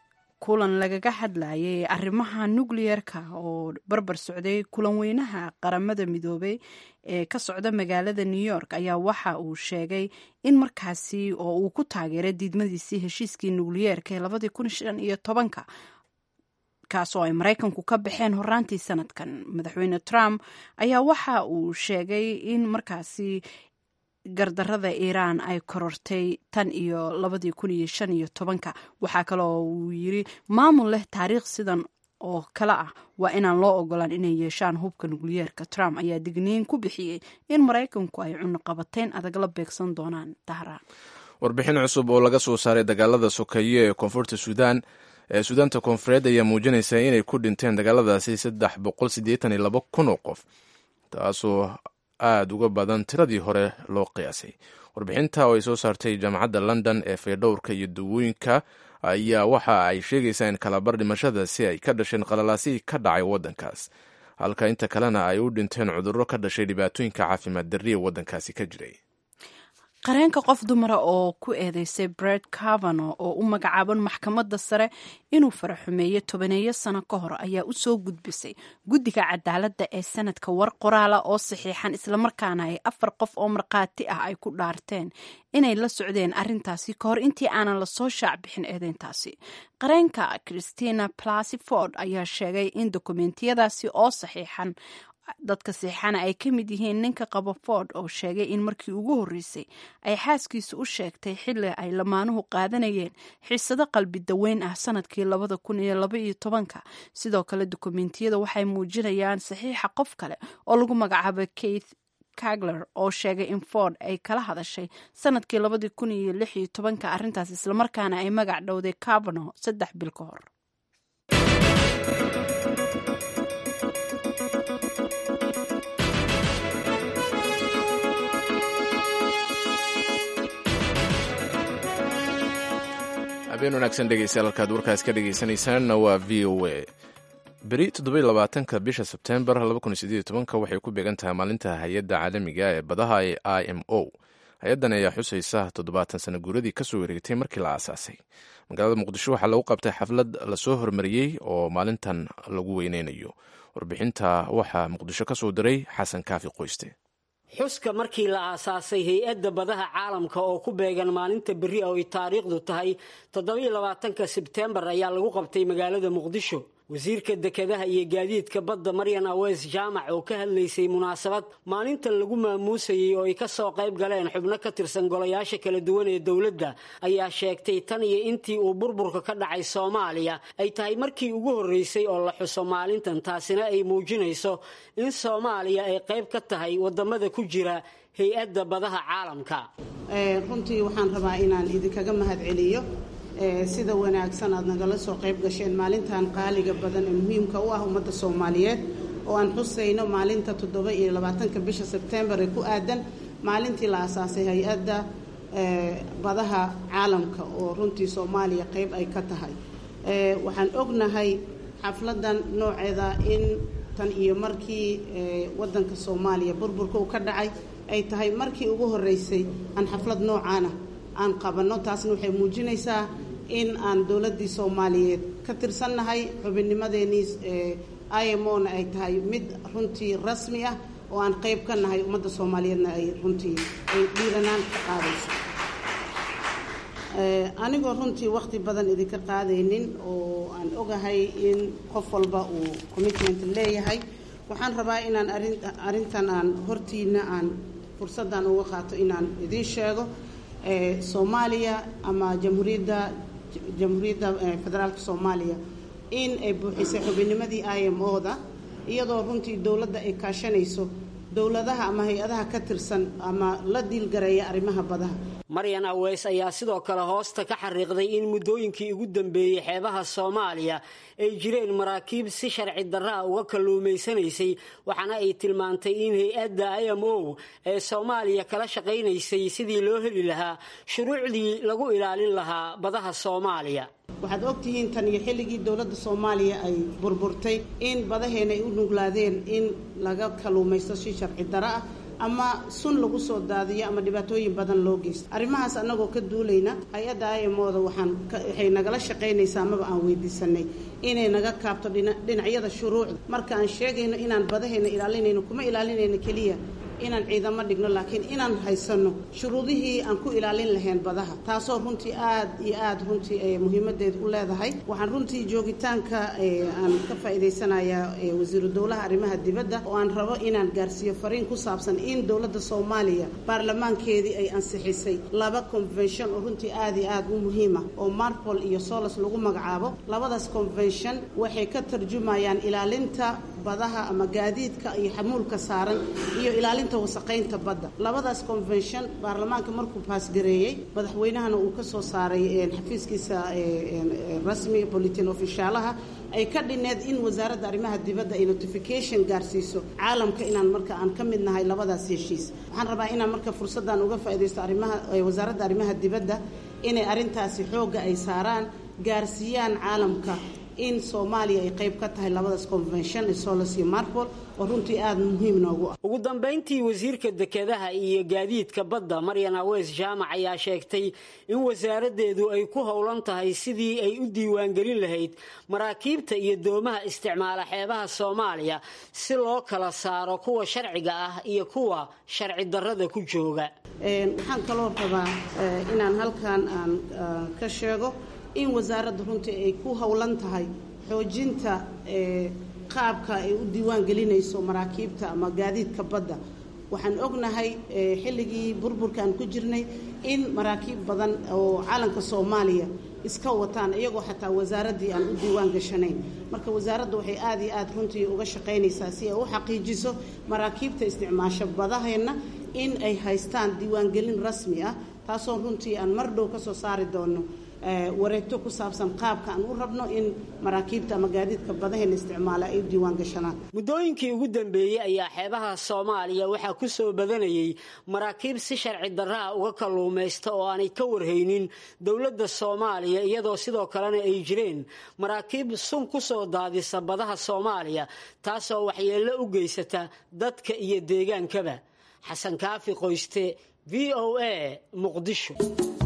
S1: kulan lagaga hadlayay arrimaha nukliyeerka oo barbar socday kulan weynaha qaramada midoobay ee ka socda magaalada new york ayaa waxa uu sheegay in markaasi oo uu ku taageeray diidmadiisii heshiiskii nukliyeerka ee labadii kun shan iyo tobanka kaas oo ay maraykanku ka baxeen horaantii sanadkan. madaxweyne trump ayaa waxa uu sheegay in markaasi gardarada iiraan ay korortay tan iyo labadii kun iyo shan iyo tobanka. waxaa kaloo uu yiri maamul leh taariikh sidan oo kale ah waa inaan loo ogolaan inay yeeshaan hubka nukliyeerka. Trump ayaa digniin ku bixiyey in maraykanku ay cunaqabateyn adag la beegsan doonaan Tahraan.
S2: warbixin cusub oo laga soo saaray dagaalada sokeeye ee koonfurta suudaan ee suudaanta koonfureed ayaa muujinaysa inay ku dhinteen dagaaladaasi saddex boqol siddeetan iyo laba kun oo qof, taasoo aada uga badan tiradii hore loo qiyaasay. warbixinta oo ay soo saartay jaamacadda london ee faydhowrka iyo dawooyinka ayaa waxa ay sheegaysaa in kalabar dhimashada si ay ka dhasheen qalalaasihii ka dhacay waddankaas, halka inta kalena ay u dhinteen cudurro ka dhashay dhibaatooyinka caafimaad darriya waddankaasi ka jiray.
S1: qareenka qof dumara oo ku eedeysay Brett Kavanaugh oo u magacaaban maxkamadda sare inuu faraxumeeyo tobaneeyo sano ka hor ayaa u soo gudbisay guddiga cadaaladda ee sanadka war qoraala oo saxiixan islamarkaana ay afar qof oo markhaati ah ay ku dhaarteen inay la socdeen arrintaasi ka hor intii aanan lasoo shaac bixin eedeyntaasi. qareenka Christina Blasey Ford ayaa sheegay in dokumentiyadaasi oo saxiixan dadka saxiixana ay ka mid yihiin ninka qaba Ford oo sheegay in markii ugu horreysay ay xaaskiisa u sheegtay xilli ay lamaanuhu qaadanayeen xiisado qalbi daweyn ah sanadkii labada kun iyo laba iyo tobanka. sidoo kale dokumentiyada waxay muujinayaan saxiixa qof kale oo lagu magacaabay Keith Kagler oo sheegay in Ford ay kala hadashay sanadkii labadii kun iyo lix iyo tobanka arrintaas islamarkaana ay magac dhowday Kavanaugh saddex bil ka hor.
S2: habeen wanaagsan dhegeystayaal, halkaad warkaas ka dhegeysanaysaanna waa v o a. beri toddobiyo labaatanka bisha sebtembar laba kun iyo siddeed iyo tobanka waxay ku beegan tahay maalinta hay-adda caalamiga ee badaha ee i m o. hay-addan ayaa xusaysa toddobaatan sano guuradii kasoo wareegtay markii la aasaasay. magaalada muqdisho waxaa lagu qabtay xaflad lasoo hormariyey oo maalintan lagu weyneynayo. warbixinta waxaa muqdisho ka soo diray xasan kaafi qoyste.
S12: xuska markii la aasaasay hay-adda badaha caalamka oo ku beegan maalinta berri oo ay taariikhdu tahay toddobiyo labaatanka sebtembar ayaa lagu qabtay magaalada muqdisho. wasiirka dekedaha iyo gaadiidka badda maryan aweys jaamac oo ka hadlaysay munaasabad maalintan lagu maamuusayey oo ay ka soo qayb galeen xubno ka tirsan golayaasha kala duwan ee dowladda ayaa sheegtay tan iyo intii uu burburka ka dhacay soomaaliya ay tahay markii ugu horreysay oo la xuso maalintan, taasina ay muujinayso in soomaaliya ay qayb ka tahay wadamada ku jira hay-adda badaha caalamka.
S13: runtii waxaan rabaa inaan idinkaga mahadceliyo sida wanaagsan aad nagala soo qayb gasheen maalintan qaaliga badan ee muhiimka u ah ummadda soomaaliyeed oo aan xusayno maalinta toddoba iyo labaatanka bisha sebtembar ee ku aadan maalintii la aasaasay hay-adda badaha caalamka oo runtii soomaaliya qayb ay ka tahay. waxaan ognahay xafladan nooceeda in tan iyo markii wadanka soomaaliya burburka uu ka dhacay ay tahay markii ugu horeysay aan xaflad noocaana aan qabanno. taasna waxay muujinaysaa in aan dowladdii soomaaliyeed ka tirsannahay, xubinnimadeenii I M O na ay tahay mid runtii rasmi ah oo aan qayb ka nahay, ummadda soomaaliyeedna ay runtii ay dhiiranaan ka qaadayso. anigoo runtii waqti badan idinka qaadaynin oo aan ogahay in qof walba uu commitment leeyahay, waxaan rabaa inaan arrintan aan hortiina aan fursaddan uga qaato inaan idiin sheego. soomaaliya ama jamhuuriyadda jamhuuriyadda federaalka soomaaliya in ay buuxisay xubinnimadii I M O da iyadoo runtii dowladda ay kaashanayso dowladaha ama hay-adaha ka tirsan ama la diilgareeya arrimaha badaha.
S12: maryan aweys ayaa sidoo kale hoosta ka xariiqday in muddooyinkii ugu dambeeyey xeebaha soomaaliya ay jireen maraakiib si sharci darra uga kalluumaysanaysay, waxaana ay tilmaantay in hay-adda I M O ee soomaaliya kala shaqaynaysay sidii loo heli lahaa shuruucdii lagu ilaalin lahaa badaha soomaaliya.
S13: waxaad ogtihiin tan iyo xilligii dowladda soomaaliya ay burburtay in badaheena ay u nuglaadeen in laga kalluumaysto si sharci darro ah ama sun lagu soo daadiyo ama dhibaatooyin badan loo geysto. arrimahaas annagoo ka duulayna hay-adda I M O da waxaan waxay nagala shaqaynaysaa amaba aan weydiisanay inay naga kaabto dhinacyada shuruucda. marka aan sheegayno inaan badaheena ilaalinayno kuma ilaalinayno keliya inaan ciidamo dhigno, laakiin inaan haysano shuruudihii aan ku ilaalin lahayn badaha, taasoo runtii aad iyo aad runtii muhiimadeed u leedahay. waxaan runtii joogitaanka aan ka faa'iidaysanayaa wasiiru dowlaha arrimaha dibadda oo aan rabo inaan gaarsiiyo fariin ku saabsan in dowladda soomaaliya baarlamaankeedii ay ansixisay laba convention oo runtii aad iyo aad u muhiima oo Marpol iyo Solos lagu magacaabo. labadaas convention waxay ka tarjumayaan ilaalinta badaha ama gaadiidka iyo xamuulka saaran iyo ilaalinta wasaqaynta badda. labadaas convention baarlamaanka markuu paasgareeyey, madaxweynahana uu ka soo saaray xafiiskiisa rasmi bulletin officialaha ay ka dhineed in wasaaradda arrimaha dibadda ay notification gaarsiiso caalamka inaan marka aan ka mid nahay labadaas heshiis. waxaan rabaa inaan marka fursaddan uga faa'iidaysto arrimaha wasaaradda arrimaha dibadda inay arrintaasi xoogga ay saaraan, gaarsiiyaan caalamka in Soomaaliya ay qayb ka tahay labadaas convention ee Solos iyo Marpol oo runtii aad muhiim noogu ah.
S12: ugu dambeyntii wasiirka dekedaha iyo gaadiidka badda maryan aweys jaamac ayaa sheegtay in wasaaraddeedu ay ku howlan tahay sidii ay u diiwaangelin lahayd maraakiibta iyo doomaha isticmaala xeebaha Soomaaliya si loo kala saaro kuwa sharciga ah iyo kuwa sharci darrada ku jooga.
S13: waxaan kaloo rabaa inaan halkan aan ka sheego in wasaaradda runtii ay ku howlan tahay xoojinta qaabka ay u diiwaan gelinayso maraakiibta ama gaadiidka badda. waxaan ognahay xilligii burburka aan ku jirnay in maraakiib badan oo caalanka Soomaaliya iska wataan iyagoo xataa wasaaraddii aan u diiwaan gashanayn. marka wasaaraddu waxay aad iyo aad runtii uga shaqaynaysaa si ay u xaqiijiso maraakiibta isticmaasha badaheena in ay haystaan diiwaangelin rasmi ah, taasoo runtii aan mar dhow ka soo saari doono wareegto ku saabsan qaabka aan u rabno in maraakiibta ama gaadiidka badaheena isticmaala ay u diiwaan gashanaan.
S12: muddooyinkii ugu dambeeyey ayaa xeebaha Soomaaliya waxaa ku soo badanayay maraakiib si sharci darra uga kalluumaysta oo aanay ka warhaynin dowladda Soomaaliya, iyadoo sidoo kalena ay jireen maraakiib sun ku soo daadisa badaha Soomaaliya taasoo waxyeello u geysata dadka iyo deegaankaba. xasan kaafi qoyste, V O A, Muqdisho.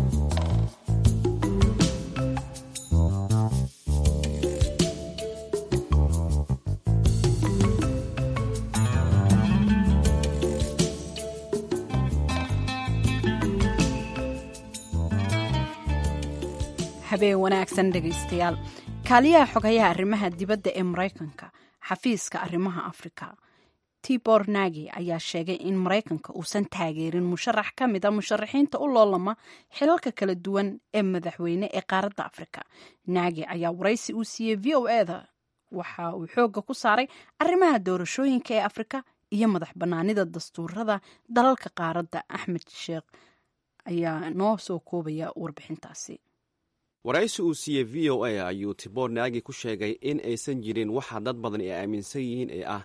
S1: habeen wanaagsan dhegaystayaal. kaaliyaha xogayaha arrimaha dibadda ee Mareykanka xafiiska arrimaha Afrika Tibor Nagi ayaa sheegay in Mareykanka uusan taageerin musharax ka mid ah musharaxiinta u loolama xilalka kala duwan ee madaxweyne ee qaaradda Afrika. Nagi ayaa waraysi uu siiyey V O A da waxa uu xooga ku saaray arrimaha doorashooyinka ee Afrika iyo madax bannaanida dastuurada dalalka qaaradda. Axmed Sheekh ayaa noo soo koobaya warbixintaasi.
S7: waraysi uu siiyey V O A ayuu Tibor Nagi ku sheegay in aysan jirin waxa dad badan ay aaminsan yihiin ee ah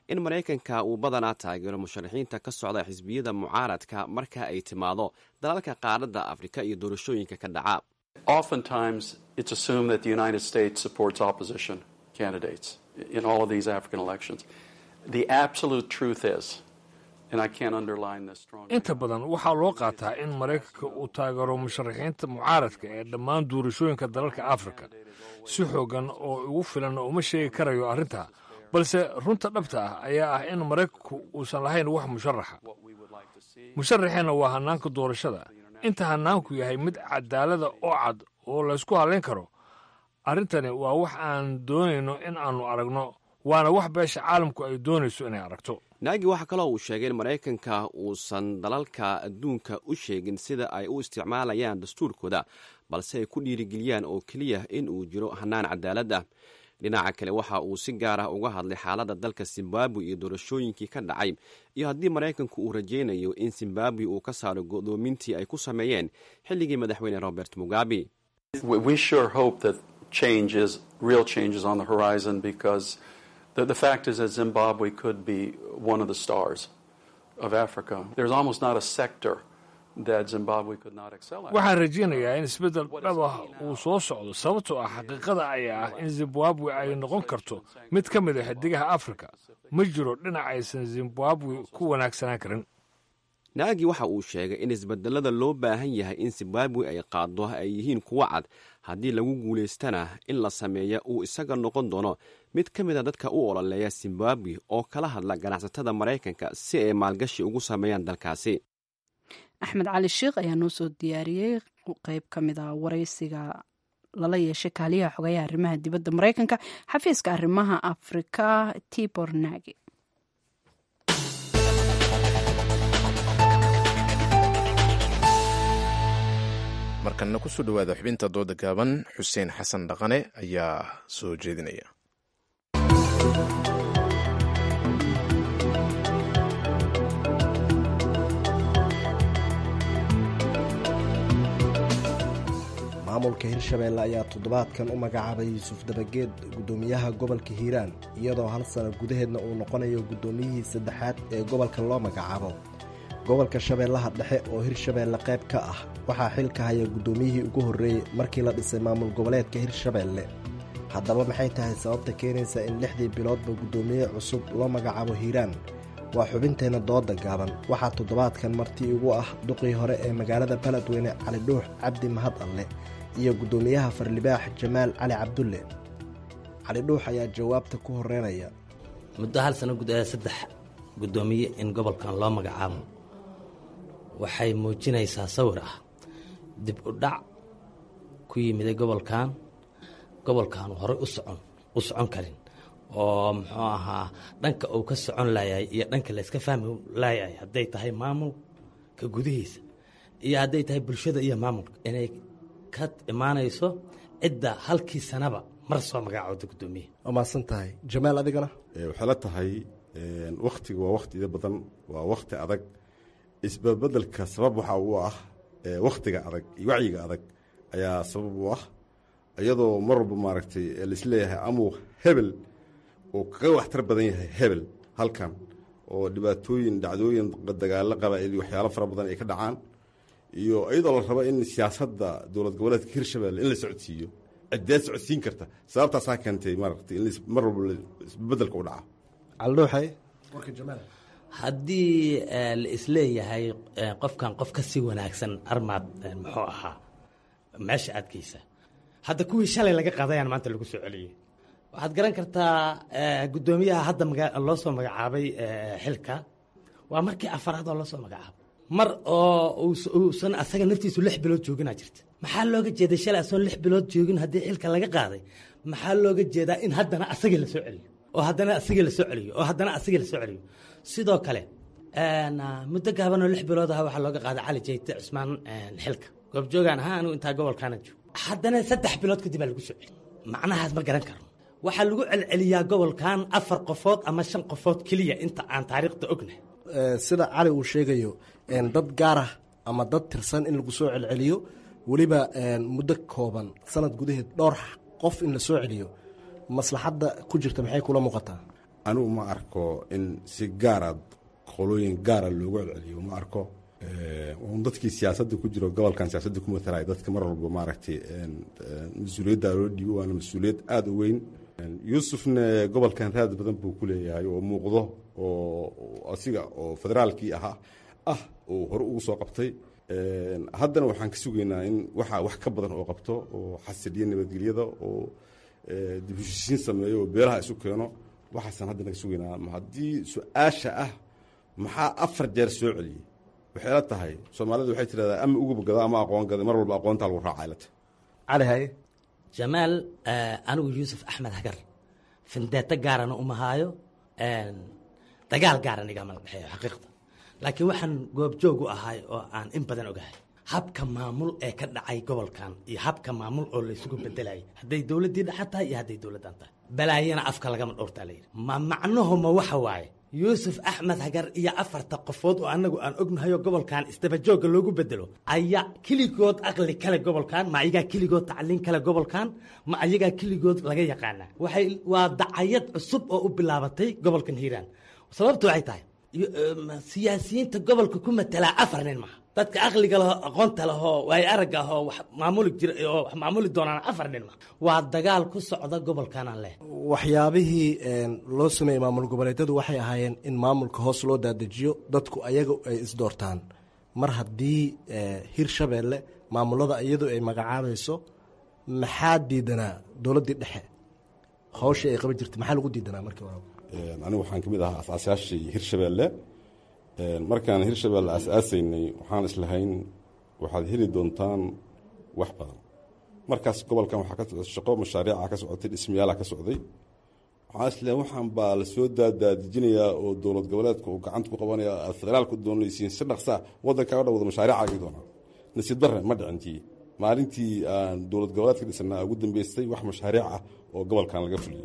S7: in maraykanka uu badanaa taageero musharaxiinta ka socda xisbiyada mucaaradka marka ay timaado dalalka qaaradda afrika iyo doorashooyinka ka dhaca.
S11: Oftentimes it's assumed that the United States supports opposition candidates in all of these African elections. The absolute truth is, and I can't underline this strongly.
S10: Inta badan waxaa loo qaataa in maraykanka uu taageero musharaxiinta mucaaradka ee dhammaan doorashooyinka dalalka Afrika. Si xoogan oo ugu filan uma sheegi karayo arrinta, balse runta dhabta ah ayaa ah in maraykanku uusan lahayn wax musharaxa. Musharaxeena waa hanaanka doorashada. Inta hanaanku yahay mid cadaalada oo cad oo la isku halayn karo. Arrintani waa wax aan doonayno in aanu aragno, waana wax beesha caalamku ay doonayso inay aragto.
S7: naagi waxaa kaloo uu sheegay in maraykanka uusan dalalka adduunka u sheegin sida ay u isticmaalayaan dastuurkooda, balse ay ku dhiirigeliyaan oo keliya in uu jiro hanaan cadaalad ah. dhinaca kale waxa uu si gaar ah uga hadlay xaaladda dalka Zimbabwe iyo doorashooyinkii ka dhacay, iyo haddii maraykanku uu rajaynayo in Zimbabwe uu ka saaro go'doomintii ay ku sameeyeen xilligii madaxweyne Robert Mugabe.
S11: We sure hope that change is real changes on the horizon, because the, the fact is that Zimbabwe could be one of the stars of Africa. There's almost not a sector that Zimbabwe could not excel at.
S10: waxaan rajaynayaa in isbeddel dhab ah uu soo socdo, sababtoo ah xaqiiqada ayaa ah in Zimbabwe ay noqon karto mid ka mid ah xidigaha Afrika. ma jiro dhinac aysan Zimbabwe ku wanaagsanaan karin.
S7: naagi waxa uu sheegay in isbedelada loo baahan yahay in Zimbabwe ay qaado ay yihiin kuwa cad, haddii lagu guulaystana in la sameeyo uu isaga noqon doono mid ka mid a dadka u ololeeya Zimbabwe oo kala hadla ganacsatada Maraykanka si ay maalgashi ugu sameeyaan dalkaasi.
S1: axmed cali sheekh ayaa noo soo diyaariyey qayb ka mid a waraysiga lala yeeshay kaaliyaha xogayaha arrimaha dibadda Maraykanka xafiiska arrimaha Afrika Tibor Nagi.
S2: markana ku soo dhawaada xubinta dooda gaaban. xuseen xasan dhaqane ayaa soo jeedinaya.
S14: maamulka Hirshabeelle ayaa toddobaadkan u magacaabay Yuusuf Dabageed gudoomiyaha gobolka Hiiraan, iyadoo hal sano gudaheedna uu noqonayo gudoomiyihii saddexaad ee gobolka loo magacaabo. gobolka Shabeellaha Dhexe oo Hirshabeelle qayb ka ah waxaa xilka haya gudoomiyihii ugu horreeyey markii la dhisay maamul goboleedka Hirshabeelle. haddaba maxay tahay sababta keenaysa in lixdii biloodba gudoomiye cusub loo magacaabo Hiiraan? waa xubinteena dooda gaaban. waxaa toddobaadkan martii ugu ah duqii hore ee magaalada Beledweyne Cali Dhuux Cabdi Mahad Alle iyo gudoomiyaha Farlibaax Jamaal Cali Cabdulle. Cali Dhuux ayaa jawaabta ku horeynaya.
S15: muddo hal sano gudaheed saddex gudoomiye in gobolkan loo magacaabo waxay muujinaysaa sawir ah dib u dhac ku yimiday gobolkan gobolkan hore u socon u socon karin oo muxuu ahaa dhanka uu ka socon laayay iyo dhanka la iska fahmi laayay hadday tahay maamulka gudihiisa iyo hadday tahay bulshada iyo maamulka inay ka imaanayso cidda halkii sanaba mar soo magacaawda gudoomiye.
S14: waa mahadsan tahay Jamaal. adigana
S16: waxay la tahay wakhtigu waa wakhti badan, waa wakhti adag. isbedbedelka sabab waxa uu ah wakhtiga adag iyo wacyiga adag ayaa sabab u ah, iyadoo mar walba maaragtay laisleeyahay amuu hebel oo kaga waxtar badan yahay hebel halkan, oo dhibaatooyin dhacdooyin dagaalo qabaa'il iyo waxyaalo fara badan ay ka dhacaan, iyo iyadoo la rabo in siyaasadda dowlad goboleedka Hirshabeelle in la socodsiiyo cideed socodsiin karta. sababtaasaa keentay maaragtay in mar walba isbedelka u dhaca.
S14: Caldhuuxay warka Jamaal.
S15: haddii la isleeyahay qofkan qof ka sii wanaagsan armaad muxuu ahaa meesha aadkiisa, hadda kuwii shalay laga qaadayaan maanta lagu soo celiyey. waxaad garan kartaa gudoomiyaha hadda loo soo magacaabay xilka waa markii afaraad oo loo soo magacaabo, mar oo uusan asaga naftiisu lix bilood jooginaa jirta. maxaa looga jeeday shalay asoon lix bilood joogin haddii xilka laga qaaday? maxaa looga jeedaa in haddana asagii la soo celiyo oo haddana asagii la soo celiyo oo haddana asagii la soo celiyo? sidoo kale muddo gaaban oo lix bilood ah waxaa looga qaaday Cali Jeyte Cusmaan xilka goobjoogaan ahaa anigu intaa gobolkaana joogo, haddana saddex bilood kadib aa lagu soo celiyo. macnahaas ma garan karo. waxaa lagu celceliyaa gobolkan afar qofood ama shan qofood keliya inta aan taariikhda ognahay.
S14: sida Cali uu sheegayo dad gaar ah ama dad tirsan in lagu soo celceliyo, weliba muddo kooban sanad gudaheed dhowr qof in la soo celiyo, maslaxadda ku jirta maxay kula muuqataa?
S16: anigu ma arko in si gaaraad qolooyin gaara loogu celceliyo ma arko un dadkii siyaasadda ku jiro gobolkan siyaasadda ku matalaya dadka mar walba maaragtay mas-uuliyadda loo dhiibo waana mas-uuliyad aada u weyn yuusufna gobolkan raad badan buu ku leeyahay oo muuqdo oo asiga oo federaalkii ahaa ah oo hore ugu soo qabtay haddana waxaan ka sugaynaa in waxaa wax ka badan oo qabto oo xasiliya nabadgelyada oo dib u heshiisiin sameeyo oo beelaha isu keeno waxaasaan haddana ka sugaynaa haddii su-aasha ah maxaa afar jeer soo celiyey waxay la tahay soomaalidu waxay tidhahdaa ama uguba gado ama aqoon gada mar walba aqoontaa lagu raacay la tahay
S15: cali haye jamaal anigu yuusuf axmed hagar findeeto gaarana uma haayo dagaal gaaran igama la dhexeeyo xaqiiqda laakiin waxaan goobjoog u ahay oo aan in badan ogahay habka maamul ee ka dhacay gobolkan iyo habka maamul oo laysugu bedelayay hadday dowladdii dhexa tahay iyo hadday dowladdan tahay balaayana afka lagama dhowrtaa la yidhi ma macnuhuma waxa waaye yuusuf axmed hagar iyo afarta qofood oo annagu aan ognahayo gobolkan isdabajoogga loogu bedelo ayaa keligood aqli kale gobolkan ma ayagaa keligood tacliin kale gobolkan ma ayagaa keligood laga yaqaanaa waxay waa dacayad cusub oo u bilaabatay gobolkan hiiraan sababtu waxay tahay siyaasiyiinta gobolka ku matalaa afar nin maha dadka aqliga leho aqoonta lehoo waay aragga ahoo wax maamuli jira oo wax maamuli doonaan afar nin maha waa dagaal ku socda gobolkanaan leh
S14: waxyaabihii loo sameeyey maamul goboleedyadu waxay ahaayeen in maamulka hoos loo daadejiyo dadku ayaga ay isdoortaan mar haddii hirshabeelle maamulada iyadu ay magacaabayso maxaa diidanaa dowladdii dhexe hawshii ay qaban jirtay maxaa lagu diidanaa markii hore
S16: anigu waxaan ka mid ahaa asaasayaashii hirshabeelle markaan hirshabeelle asaasaynay waxaan islahayn waxaad heli doontaan wax badan markaas gobolkan waxaa ka socday shaqo mashaariica ka socotay dhismayaala ka socday waxaan islahayn waxaan baa la soo daadaadijinayaa oo dowlad goboleedka uu gacanta ku qabanaya aad federaalku doonaysiin si dhaqsaa waddankaaga dhawada mashaariicaagii doonaa nasiib darre ma dhicintii maalintii aan dowlad goboleedka dhisannaa ugu dambeystay wax mashaariic ah oo gobolkan laga fuliyo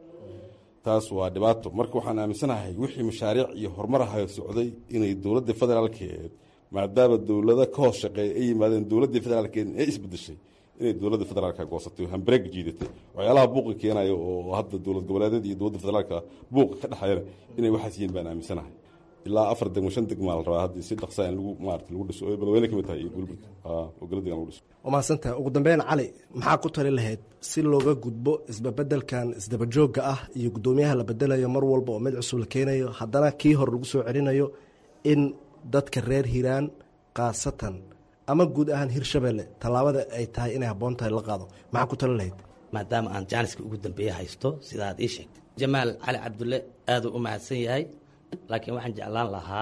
S16: taas waa dhibaato marka waxaan aaminsanahay wixii mashaariic iyo horumar ahayo socday inay dowladda federaalkeed maadaama dowlado ka hoos shaqeeya ay yimaadeen dowladdii federaalkeed ee isbedeshay inay dowladda federaalka goosatay oo hambareeg jiidatay waxyaalaha buuqa keenaya oo hadda dowlad goboleedyada iyo dowladda federaalka buuqa ka dhexayana inay waxaas yihiin baan aaminsanahay ilaa afar degmo shan degmaa la rabaa haddii si dhaqsaa in lagu maarata lagu dhiso oo balweyne ka mid tahay iyo gulbud oo galadigan lagu dhiso
S14: waa mahadsantahay ugu dambeyn cali maxaa ku tali lahayd si looga gudbo isbabedelkan isdabajoogga ah iyo guddoomiyaha la bedelayo mar walba oo mid cusub la keenayo haddana kii hore lagu soo celinayo in dadka reer hiiraan khaasatan ama guud ahaan hirshabeelle tallaabada ay tahay inay habboon tahay la qaado maxaa ku tali lahayd
S15: maadaama aan jaaniska ugu dambeeye haysto sida aad ii sheegtay jamaal cali cabdulle aaduu u mahadsan yahay laakiin waxaan jeclaan lahaa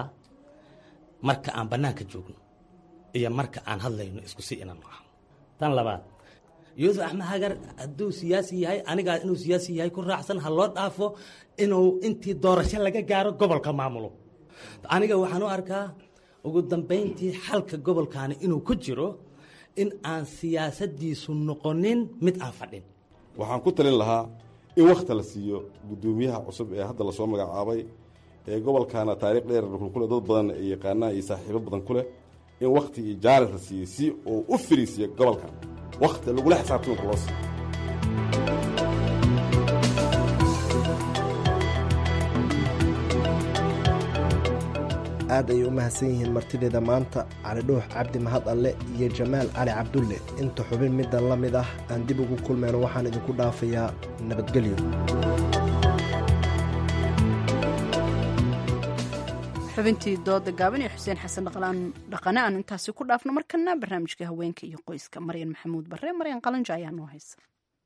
S15: marka aan bannaanka joogno iyo marka aan hadlayno isku si inaan noqo tan labaad yuusuf axmed hagar hadduu siyaasi yahay anigaa inuu siyaasi yahay ku raacsan ha loo dhaafo inuu intii doorasho laga gaaro gobolka maamulo aniga waxaan u arkaa ugu dambayntii xalka gobolkaani inuu ku jiro in aan siyaasadiisu noqonin mid aan fadhin
S16: waxaan ku talin lahaa in wakhti la siiyo guddoomiyaha cusub ee hadda lasoo magacaabay ee gobolkaana taariikh dheer kule dad badan ay yaqaanaan iyo saaxiibo badan ku leh in wakhti iyo jaalis la siiyey si uu u fariisiyo gobolkan wakhti lagula xisaabtamka loo siiyo
S14: aad ayay u mahadsan yihiin martideeda maanta cali dhuux cabdi mahad alle iyo jamaal cali cabdulle inta xubin middan la mid ah aan dib ugu kulmayno waxaan idinku dhaafayaa nabadgelyo
S1: xubintii dooda gaaban iyo xuseen xasan dhaqane aan intaasi ku dhaafno markana barnaamijka haweenka iyo qoyska maryan maxamuud bare maryan qalanjo ayaa noo haysa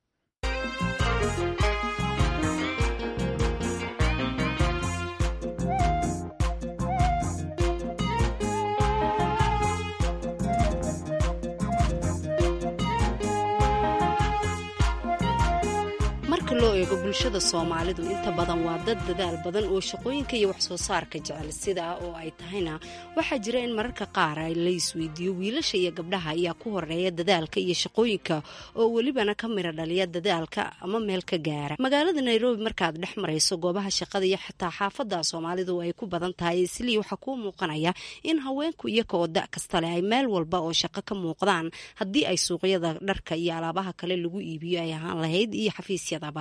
S17: marka loo eego bulshada soomaalidu inta badan waa dad dadaal badan oo shaqooyinka iyo wax soo saarka jecel sidaa oo ay tahayna waxaa jira in mararka qaar ay la isweydiiyo wiilasha iyo gabdhaha ayaa ku horeeya dadaalka iyo shaqooyinka oo welibana ka mira dhaliya dadaalka ama meel ka gaara magaalada nairobi markaad dhex marayso goobaha shaqada iyo xitaa xaafada soomaalidu ay ku badan tahay islii waxaa kuu muuqanaya in haweenku iyaga oo da kasta leh ay meel walba oo shaqo ka muuqdaan haddii ay suuqyada dharka iyo alaabaha kale lagu iibiyo ay ahaan lahayd iyo xafiisyadaba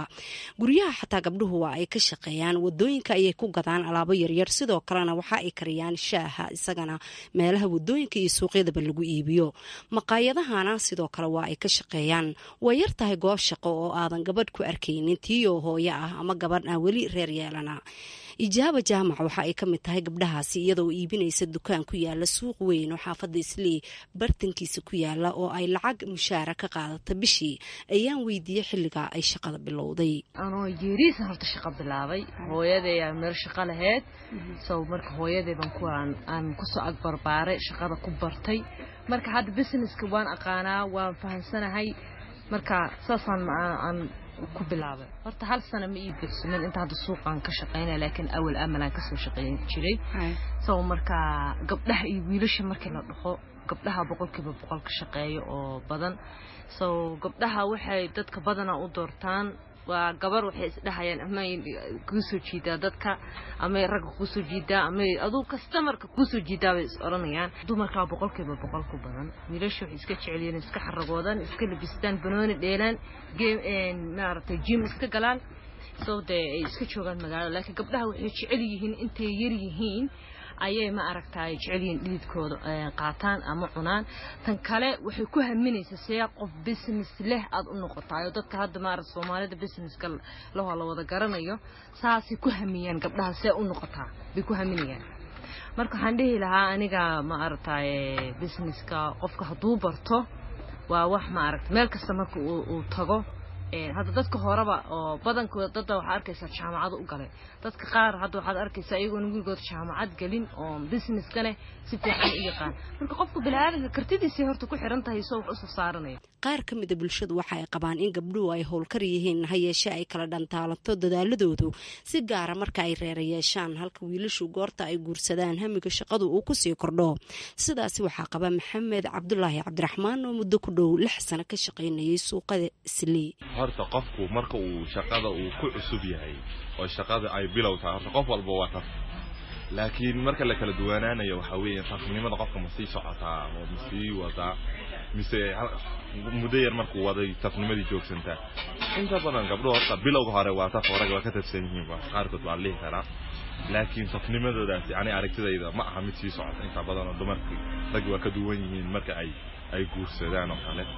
S17: guryaha xataa gabdhuhu waa ay ka shaqeeyaan, wadooyinka ayay ku gadaan alaabo yaryar, sidoo kalena waxa ay kariyaan shaaha, isagana meelaha wadooyinka iyo suuqyadaba lagu iibiyo. maqaayadahana sidoo kale waa ay ka shaqeeyaan. way yar tahay goob shaqo oo aadan gabadh ku arkaynin tiyo hooyo ah ama gabadh aan weli reer yeelana. ijaaba jaamac waxa ay ka mid tahay gabdhahaasi iyadoo iibinaysa dukaan ku yaala suuq weyn oo xaafadda islii bartankiisa ku yaala oo ay lacag mushaara ka qaadata bishii. ayaan weydiiyey xilligaa ay shaqada bilowday.
S18: anoo yeeriisa horta shaqo bilaabay, hooyaday aan meel shaqo lahayd, soo marka hooyaday baan ku aan kusoo ag barbaaray, shaqada ku bartay. marka hadda businesska waan aqaanaa, waan fahansanahay, marka saasaan aan ku bilaabay. horta hal sano ma ii bixinin inta hadda suuqan ka shaqeynaa, laakiin awal amalan ka soo shaqeyn jiray. soo marka gabdhaha iyo wiilasha markii la dhaxo, gabdhaha boqolkiiba boqol ka shaqeeyo oo badan. soo gabdhaha waxay dadka badana u doortaan, waa gabar waxay isdhahayaan ama ku soo jiidaa dadka, ama rag ku soo jiidaa, ama aduu customerka ku soo jiidaa way is oranayaan. dumarka boqolkiiba boqol ku badan, wiilasha waxay iska jecel yihiin iska xaragoodan, iska labistaan, banooni dheelaan, game and maartay gym iska galaan, soo de ay iska joogaan magaalada. laakiin gabdhaha waxay jecel yihiin intay yar yihiin ayay ma aragtay jecel yihiin dhididkooda qaataan ama cunaan. tan kale waxay ku haminaysaa si qof business leh aad u noqotayo. dadka hadda ma arag Soomaalida businesska la wada garanayo, saasi ku hamiyaan gabdhaha si u noqotaa bay ku haminayaan. marka waxaan dhihi lahaa aniga ma aragtay businesska qofka haduu barto waa wax ma aragtay meel kasta marka uu tago. hadda dadka horeba oo badankooda dadda waxa arkaysaa jaamacad u galay, dadka qaar hadda waxaad arkaysaa iyagoo nugulgood jaamacad galin oo businesskana si fiican u yaqaan. marka qofku bilaadanka kartidiisa horta ku xiran tahay soo wax u soo saaranaya.
S17: qaar ka mid ah bulshadu waxa ay qabaan in gabdhuhu ay howlkar yihiin, ha yeeshee ay kala dhantaalanto dadaaladoodu si gaara marka ay reer yeeshaan, halka wiilashu goorta ay guursadaan hamiga shaqadu uu ku sii kordho. sidaasi waxaa qaba Maxamed Cabdulaahi Cabdiraxmaan oo muddo ku dhow lix sano ka shaqaynayay suuqada Islii.
S19: horta qofku marka uu shaqada uu ku cusub yahay oo shaqada ay bilowtaa, horta qof walba waa taf. laakiin marka la kala duwanaanayo waxa weeye tafnimada qofka ma sii socotaa oo ma sii wadaa mise muddo yar markuu waday tafnimadii joogsantaa. inta badan gabdho horta bilowga hore waa taf, rag waa ka tafsan yihiin, waa qaarkood waa lihi karaa. laakiin tafnimadoodaasi ani aragtidayda ma aha mid sii socota. inta badan oo dumarkii rag waa ka duwan yihiin marka ay ay guursadaan oo kale.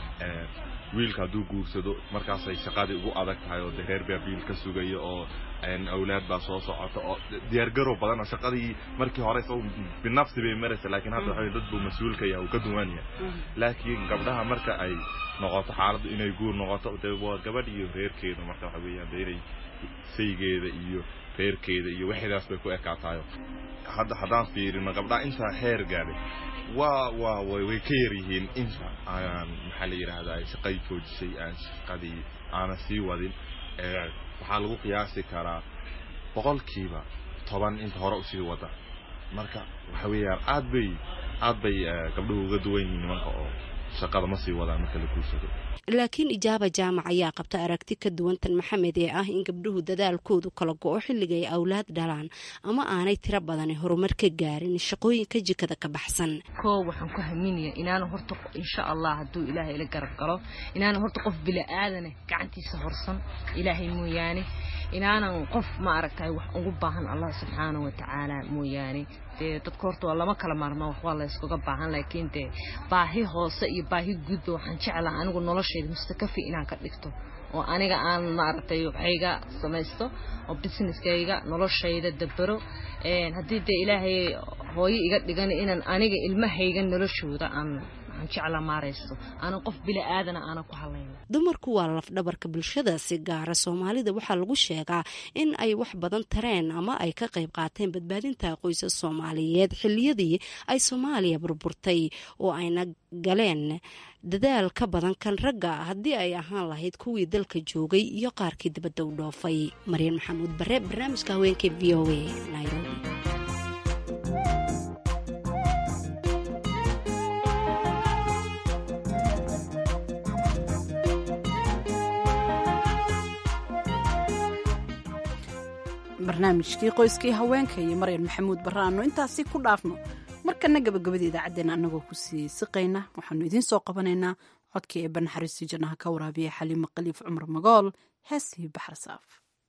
S19: wiilka hadduu guursado markaasay shaqadii ugu adag tahay oo reer baa biil ka sugaya oo awlaad baa soo socota oo diyaargarow badan oo shaqadii markii hore soo binafsi bay maraysa. laakiin hadda waxay dad buu mas'uulka yahay oo ka duwan yahay. laakiin gabdhaha marka ay noqoto xaaladdu inay guur noqoto, waa gabadh iyo reerkeeda marka waxa weeyaan inay saygeeda iyo reerkeeda iyo wixidaas bay ku ekaatayo. hadda haddaan fiirino gabdhaha intaa heer gaadhay waa waa way ka yar yihiin inta aan maxaa la yiraahdaa shaqay joojisay aan shaqadii aan sii wadin. ee waxaa lagu qiyaasi karaa boqolkiiba toban inta hore u sii wada. marka waxa weeyaan aad bay aad bay gabdhuhu uga duwan yihiin marka oo shaqada ma sii wadaan marka la guursado.
S17: laakiin ijaaba jaamac ayaa qabta aragti ka duwan tan Maxamed ee ah in gabdhuhu dadaalkoodu kala go'o xilliga ay awlaad dhalaan ama aanay tiro badan horumar ka gaarin shaqooyinka jikada ka baxsan.
S18: koo waxaan ku haminayaa inaan horta insha Allah haduu Ilaahay ila garab galo, inaan horta qof bila aadan gacantiisa horsan Ilaahay mooyaane, inaanan qof ma aragtay wax ugu baahan Allah subhanahu wa ta'ala mooyaane. dadka horta waa lama kala maarmo, wax waa la iskuga baahan. laakiin de baahi hoose iyo baahi guud waxaan jeclahay anigu noloshayda mustaqafi inaan ka dhigto oo aniga aan ma aragtay waxayga samaysto oo businesskayga noloshayda dabaro. een hadii de Ilaahay hooyo iga dhigan inaan aniga ilmahayga noloshooda aan jecla maareysto aan qof bila aadan aan ku haleyn.
S17: dumarku waa laf dhabarka bulshada, si gaara Soomaalida waxaa lagu sheegaa in ay wax badan tareen ama ay ka qayb qaateen badbaadinta qoysas Soomaaliyeed xilliyadii ay Soomaaliya burburtay oo ayna galeen dadaal ka badan kan ragga haddii ay ahaan lahayd kuwii dalka joogay iyo qaarkii dibadda u dhoofay. Mariin Maxamuud Bare, barnaamijka haweenka V O A, Nairobi.
S1: barnaamijkii qoyskii haweenka iyo Mariin Maxamuud Bare aanu intaasi ku dhaafno. markana gabagabada idaacadeena anagoo ku sii siqayna waxaanu idiin soo qabanaynaa codkii ee banaxariistii jannaha ka waraabiya xaliimo khaliif cumar magool heesii baxar saaf.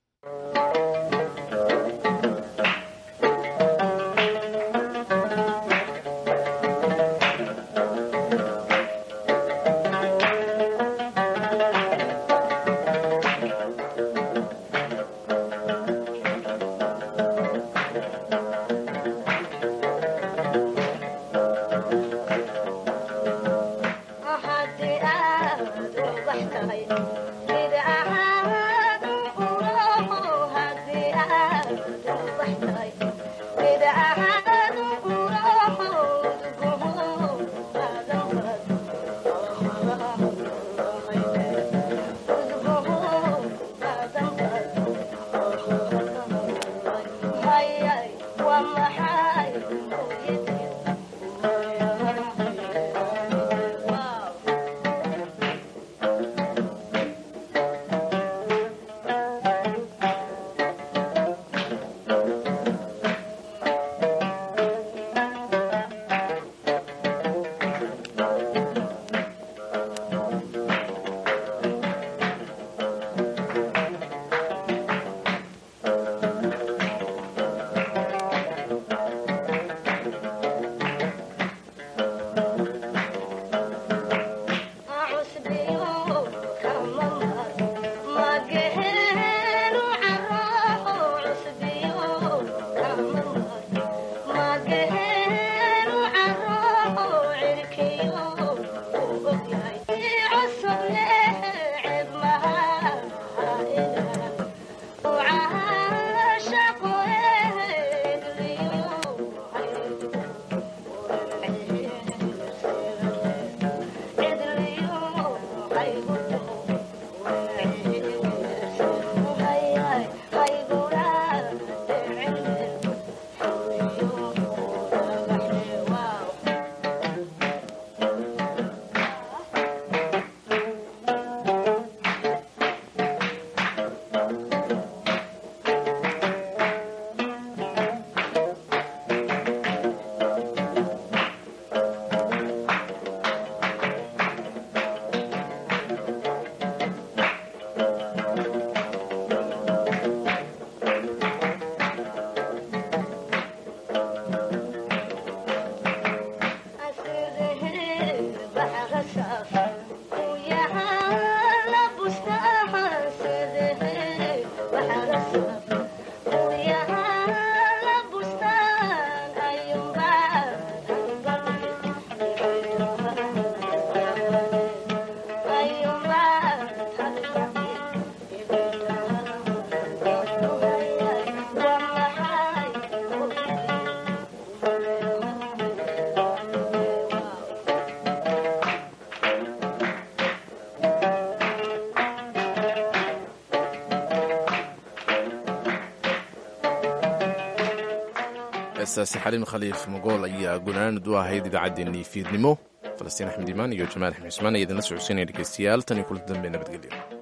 S2: heestaasi xaliim khaliif magool ayaa gunaanad u ahayd idaacaddeenii fiidnimo falastiin axmed iimaan iyo jamaal axmed cismaan ayaa idinla socodsiinaya dhegeystayaal tan iyo kula dambe nabadgelyo.